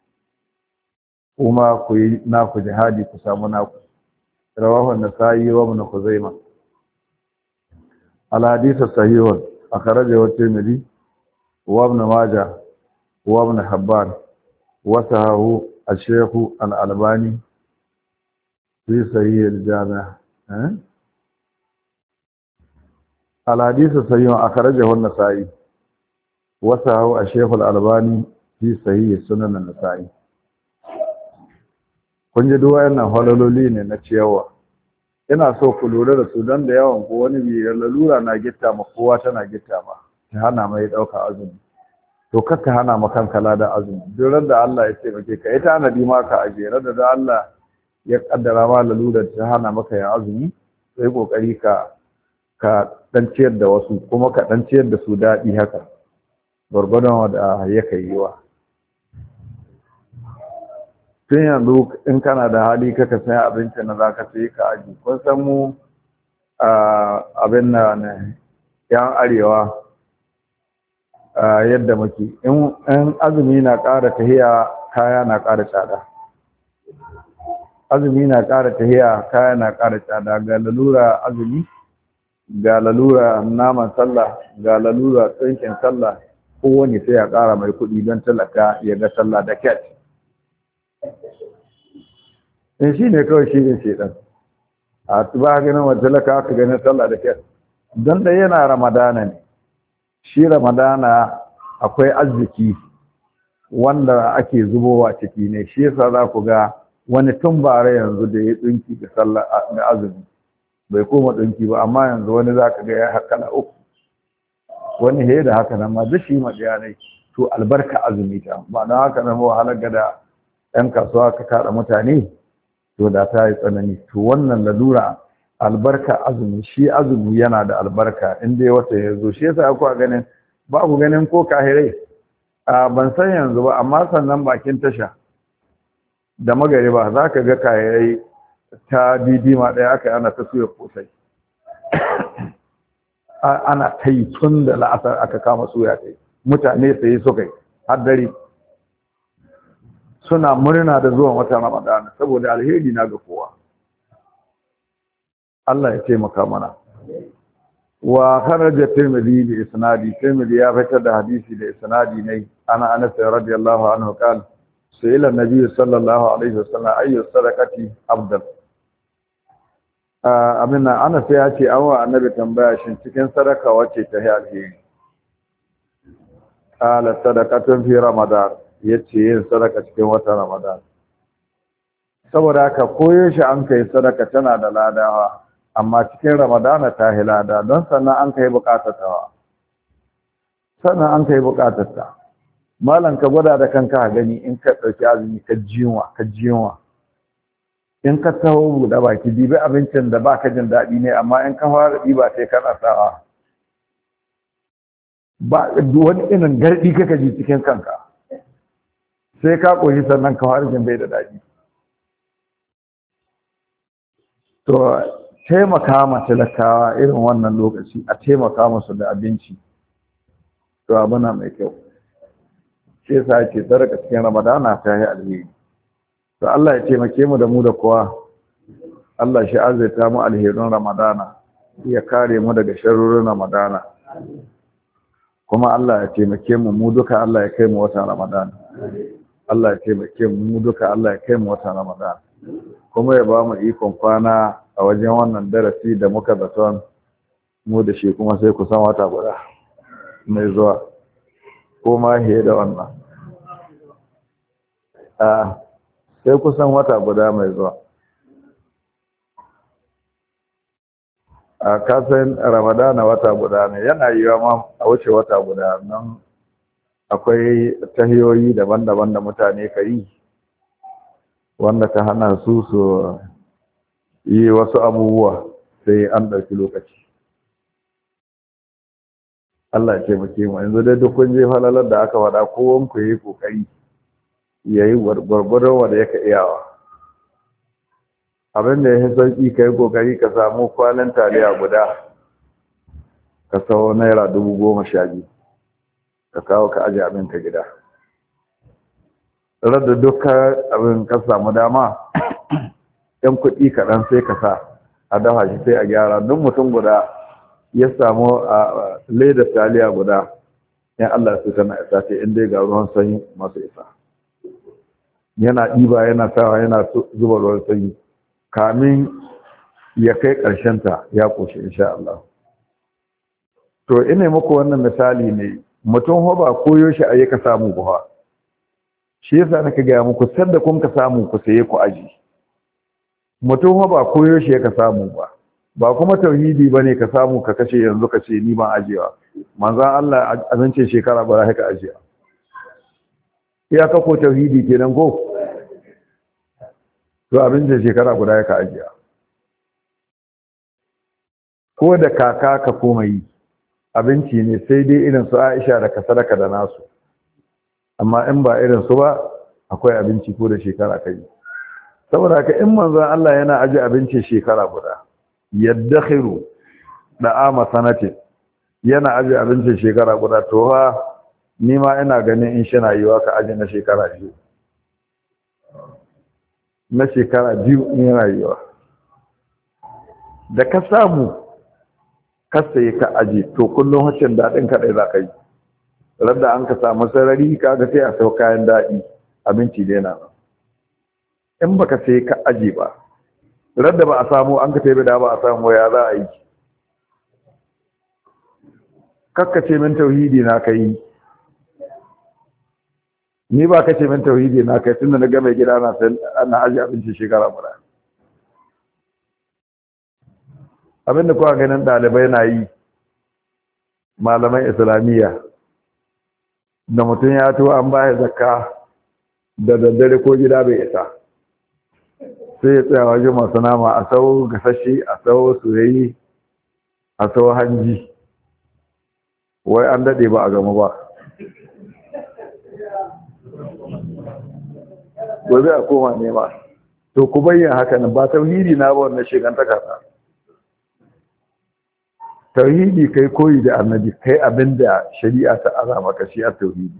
kuma ku yi naku jihadi ku samu naku rawahu an-nasa'i wa ibn khuzaimah al-hadith sahih akhrajahu at-tirmidhi wa ibn majah wa ibn habban wa sahahu al-shaykh al-albani في صحيح الجامع الحديث الصحيح أخرجه النسائي وصححه الشيخ الألباني في صحيح سنن النسائي kun ji duwayen nan halaloli ne na ciyawa ina so ku lura da su don da yawan ko wani biyar lalura na gitta ma kowa tana gitta ma ta hana mai ɗauka azumi to kakka hana ma kanka da azumi duk da Allah ya ce maka ka ita anadi ma ka ajera da Allah ya kaddara ma lalurar ta hana maka yin azumi sai kokari ka ka dan ciyar da wasu kuma ka dan ciyar da su daɗi haka gwargwadon wanda ya kai yiwa tun yanzu in kana da hali kaka sai abinci na zaka sai ka aji kun san mu abin na ne yan arewa yadda muke in azumi na ƙara tahiya kaya na ƙara tsada azumi na ƙara tahiya kaya na ƙara tsada ga lalura azumi ga lalura naman sallah ga lalura tsinkin sallah kowane sai ya ƙara mai kuɗi don talaka ya ga sallah da kyat in shi ne kawai shi ne shedan a ba ganin wa talaka aka ganin sallah da kyat don da yana ramadana ne shi ramadana akwai arziki wanda ake zubowa ciki ne shi yasa za ku ga wani tun bare yanzu da ya dinki da sallah da azumi bai koma dinki ba amma yanzu wani zaka ga ya hakala uku wani he da haka nan ma duk shi madiya ne to albarka azumi ta ba dan haka nan wahalar gada ɗan kasuwa ka kada mutane to da ta yi tsanani to wannan lalura albarka azumi shi azumi yana da albarka in dai wata ya zo shi yasa ku ganin ba ku ganin ko kahirai a ban san yanzu ba amma sannan bakin tasha da magariba za ka ga kayayyai ta didima ɗaya aka ana ta suya kosai ana ta yi tun da la'asar aka kama suya ta yi mutane sai suka yi har dare suna murna da zuwan watan ramadana saboda alheri na ga kowa Allah ya taimaka mana wa kharaja tirmidhi bi isnadi tirmidhi ya fitar da hadisi da isnadi ne ana anas radiyallahu anhu qala سئل النبي صلى الله عليه وسلم أي الصدقة أفضل amina ana sai ya ce an wa annabi tambaya shin cikin sadaka wacce ta yi alheri qala sadaqatun fi ramadan yace yin sadaka cikin watan ramadan saboda haka koyo shi an kai sadaka tana da ladawa amma cikin ramadana ta yi lada don sannan an kai bukatatawa sannan an kai bukatata malan ka gwada da kanka a gani in ka ɗauki azumi ka jiwa ka jiwa in ka taho buɗe baki dibi abincin da baka jin daɗi ne amma in ka fara ɗiba sai kana sa'a ba wani irin garɗi kaka ji cikin kanka sai ka koyi sannan ka fara jin bai da daɗi to taimaka ma talakawa irin wannan lokaci a taimaka musu da abinci to abu na mai kyau shi yasa ce sadaka cikin ramadana ta yi alheri to Allah ya taimake mu da mu da kowa Allah shi azaita mu alherin ramadana ya kare mu daga sharrurin ramadana kuma Allah ya taimake mu mu duka Allah ya kai mu watan ramadana Allah ya taimake mu mu duka Allah ya kai mu watan ramadana kuma ya ba mu ikon kwana a wajen wannan darasi da muka zaton mu da shi kuma sai kusan wata guda mai zuwa ko ma hiye da wannan a sai kusan wata guda mai zuwa a kasan ramadana wata guda ne yana yiwa ma a wuce wata guda nan akwai tahiyoyi daban-daban da mutane ka yi wanda ka hana su su yi wasu abubuwa sai an ɗauki lokaci Allah ya taimake mu yanzu dai duk kun je falalar da aka faɗa kowan ku yi kokari yayi gwargwadon wanda yake iyawa abin da ya sauki kai kokari ka samu kwanan taliya guda ka sawo naira dubu goma sha biyu ka kawo ka aje abin ka gida da duka abin ka samu dama ɗan kuɗi kaɗan sai ka sa a dafa shi sai a gyara duk mutum guda ya samu a leda taliya guda yan Allah su tana isa ce inda ga ruwan sanyi masu isa yana ɗiba yana sawa yana zuba ruwan sanyi kamin ya kai ta ya ƙoshi insha Allah. To ina muku wannan misali ne mutum ho ba koyo shi ayi ka samu ba shi yasa naka ga muku sanda kun ka samu ku saye ku aji mutum ho ba koyo shi ka samu ba ba kuma tauhidi bane ka samu ka kashe yanzu ka ce ni ban ajewa manzon Allah azance shekara bara haka ajiya iya ka ko tauhidi kenan ko to abin da shekara guda yaka ajiya ko da kaka ka koma yi abinci ne sai dai irin su Aisha da ka sadaka da nasu amma in ba irin su ba akwai abinci ko da shekara kai saboda haka in manzon Allah yana aje abinci shekara guda yaddakhiru da'ama sanatin yana aje abinci shekara guda to ha ni ma ina ganin in shi na yiwa ka aje na shekara biyu na shekara biyu in yana yiwa da ka samu kasa yi ka aji to kullum hacin daɗin kaɗai za ka yi radda an ka samu sarari kaga sai a sau kayan daɗi abinci dai na in baka sai ka aji ba radda ba a samu an ka taibi da ba a samu ya za a yi kakkace min tauhidi na kai ni ba kace min tauhidi na kai tunda na ga mai gida na sai ana aji abinci shekara guda abinda kuwa ganin ɗalibai na yi malaman islamiyya da mutum ya tuwa an baya zakka da daddare ko gida bai isa sai ya tsaya waje masu nama a sau gasashe a sau soyayi a sau hanji wai an daɗe ba a gama ba gobe a koma nema to ku bayyana haka nan ba tauhidi na ba wannan shekantaka ta tauhidi kai koyi da annabi kai abinda shari'a ta azama ka shi a tauhidi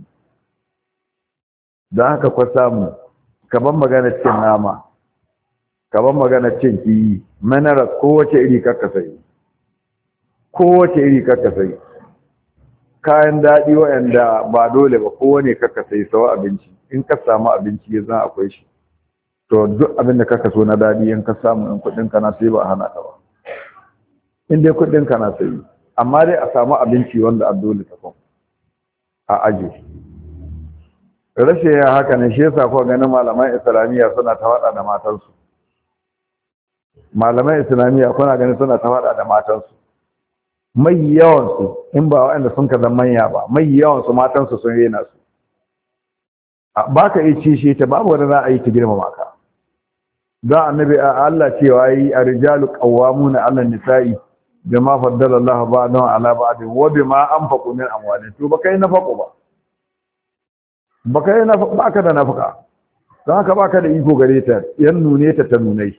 don haka kwa samu kaban magana cin nama kaban magana cin kiyi manaras kowace iri kakka sai kowace iri kakka sai kayan daɗi waɗanda ba dole ba kowane kakka sai sawa abinci in ka samu abinci ya zan akwai shi to duk abinda kakka so na daɗi in ka samu in kuɗin kana sai ba a hana ka ba in dai kudin ka na sayi amma dai a samu abinci wanda a dole ta kun a aji rashin yin haka ne shi yasa kuwa ganin malaman islamiyya suna ta faɗa da matansu malaman islamiyya kuna ganin suna ta faɗa da matansu mai yawansu in ba waɗanda sun ka zama manya ba mai yawansu matansu sun rena su ba ka yi ci shi ta babu wani za a yi ta girmama ka don annabi a Allah cewa yi a rijalu qawwamuna 'ala nisa'i bima faddala Allah ba'dahum 'ala ba'din wa bima anfaqu min amwalihim to baka yi nafaqo ba baka yi nafaqo baka da nafaka don haka baka da iko gare ta yan nune ta ta nunai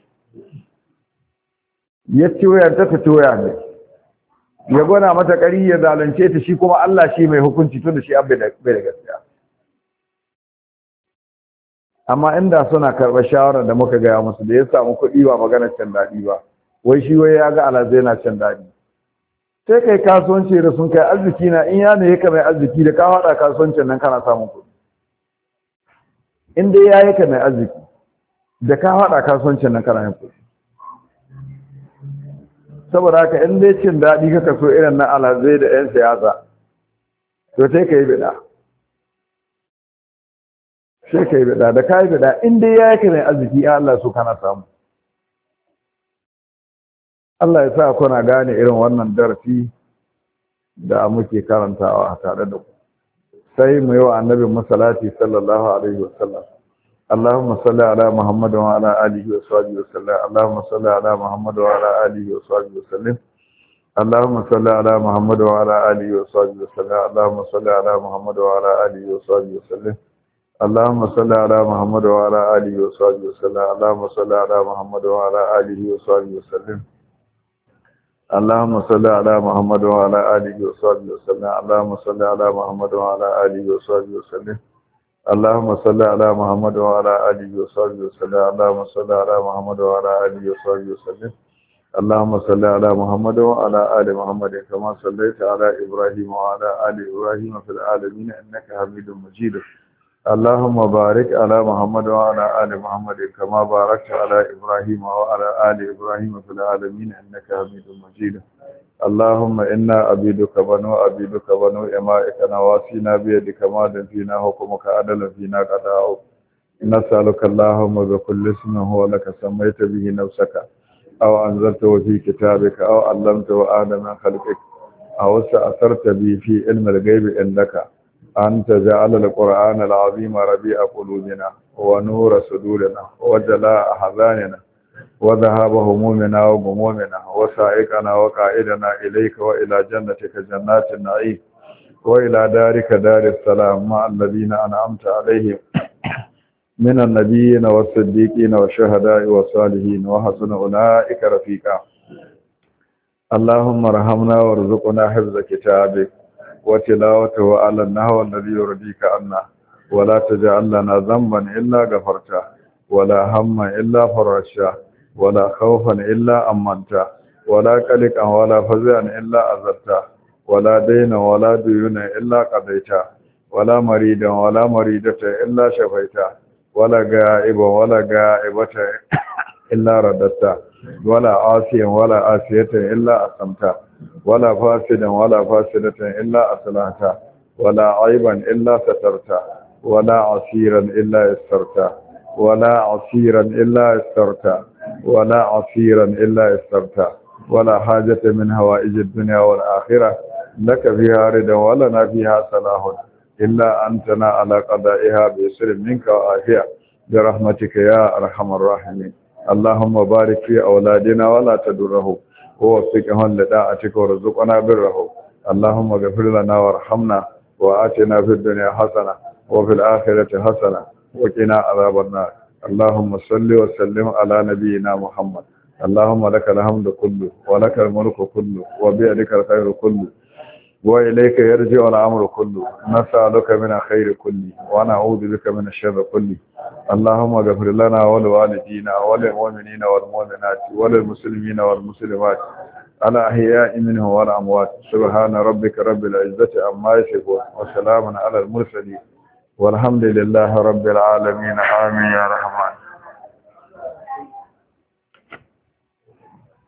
ya ciwayar ta ta ciwaya ne ya gona mata kari ya zalunce ta shi kuma Allah shi mai hukunci tun da shi abin da bai da gaskiya amma inda suna karɓar shawarar da muka gaya musu da ya samu kuɗi ba maganar can daɗi ba wai shi wai ya ga alazai na can daɗi sai kai kasuwanci da sun kai arziki na in ya ne ka mai arziki da ka haɗa kasuwancin nan kana samun kuɗi in dai ya yi ka mai arziki da ka haɗa kasuwancin nan kana yin kuɗi saboda haka in dai cin daɗi kaka so irin na alazai da 'yan siyasa to sai ka yi biɗa sai ka yi bida da ka yi bida in dai ya yake mai arziki ya Allah su kana samu Allah ya sa kuna gane irin wannan darasi da muke karantawa tare da ku sai mu yi wa annabin masalati sallallahu alaihi wasallam Allahumma salli ala Muhammad wa ala alihi wa sahbihi wasallam Allahumma salli ala Muhammad wa ala alihi wa sahbihi wasallam Allahumma salli ala Muhammad wa ala alihi wa sahbihi wasallam Allahumma salli ala Muhammad wa ala alihi wa sahbihi wasallam اللهم صل على محمد وعلى آله وصحبه وسلم. اللهم صل على محمد وعلى آله وصحبه وسلم. اللهم صل على محمد وعلى آله وصحبه وسلم. اللهم صل على محمد وعلى آله وصحبه وسلم. اللهم صل على محمد وعلى آله وصحبه وسلم. اللهم صل على محمد وعلى آله وصحبه وسلم. اللهم صل على محمد وعلى آل محمد كما صليت على إبراهيم وعلى آل إبراهيم في العالمين إنك حميد مجيد. اللهم بارك على محمد وعلى آل محمد كما باركت على إبراهيم وعلى آل إبراهيم في العالمين إنك حميد مجيد. اللهم إنا عبيدك بنو عبيدك بنو إمائك نواسينا بيدك ماض فينا حكمك عدل فينا قضاؤك. نسألك اللهم بكل اسم هو لك سميت به نفسك أو أنزلته في كتابك أو علمته آدم من خلقك أو استأثرت به في علم الغيب عندك أن تجعل القرآن العظيم ربيع قلوبنا ونور صدورنا وجلاء أحزاننا وذهاب همومنا وغمومنا وسائقنا وقائدنا إليك وإلى جنتك جنات النعيم وإلى دارك دار السلام مع الذين أنعمت عليهم من النبيين والصديقين والشهداء والصالحين وحسن أولئك رفيقا. اللهم ارحمنا وارزقنا حفظ كتابك وتلاوته على النحو الذي يرضيك عنا ولا تجعل لنا ذنبا إلا غفرته ولا هما إلا فرجته ولا خوفا إلا أمنته ولا قلقا ولا فزعا إلا أزلته ولا دينا ولا ديون إلا قضيته ولا مريدا ولا مريدة إلا شفيته ولا غائبا ولا غائبة إلا رددته ولا عاصيا ولا عاصية إلا أقمته ولا فاسدا ولا فاسدة إلا أصلحته ولا عيبا إلا سترته ولا عسيرا إلا يسرته ولا عسيرا إلا يسرته ولا عسيرا إلا يسرته ولا حاجة من هوائج الدنيا والآخرة لك فيها رضا ولنا فيها صلاح إلا أنتنا على قضائها بيسر منك وآفية برحمتك يا أرحم الراحمين. اللهم بارك في أولادنا ولا تدره ووفقهم لطاعتك وارزقنا بره. اللهم اغفر لنا وارحمنا وآتنا في الدنيا حسنة وفي الآخرة حسنة وقنا عذاب النار. اللهم صل وسلم على نبينا محمد. اللهم لك الحمد كله ولك الملك كله وبيدك الخير كله وإليك يرجع الأمر كله. نسألك من الخير كله ونعوذ بك من الشر كله. اللهم اغفر لنا ولوالدينا وللمؤمنين والمؤمنات وللمسلمين والمسلمات الأحياء منهم والأموات. سبحان ربك رب العزة عما يصفون وسلام على المرسلين والحمد لله رب العالمين. آمين يا رحمن.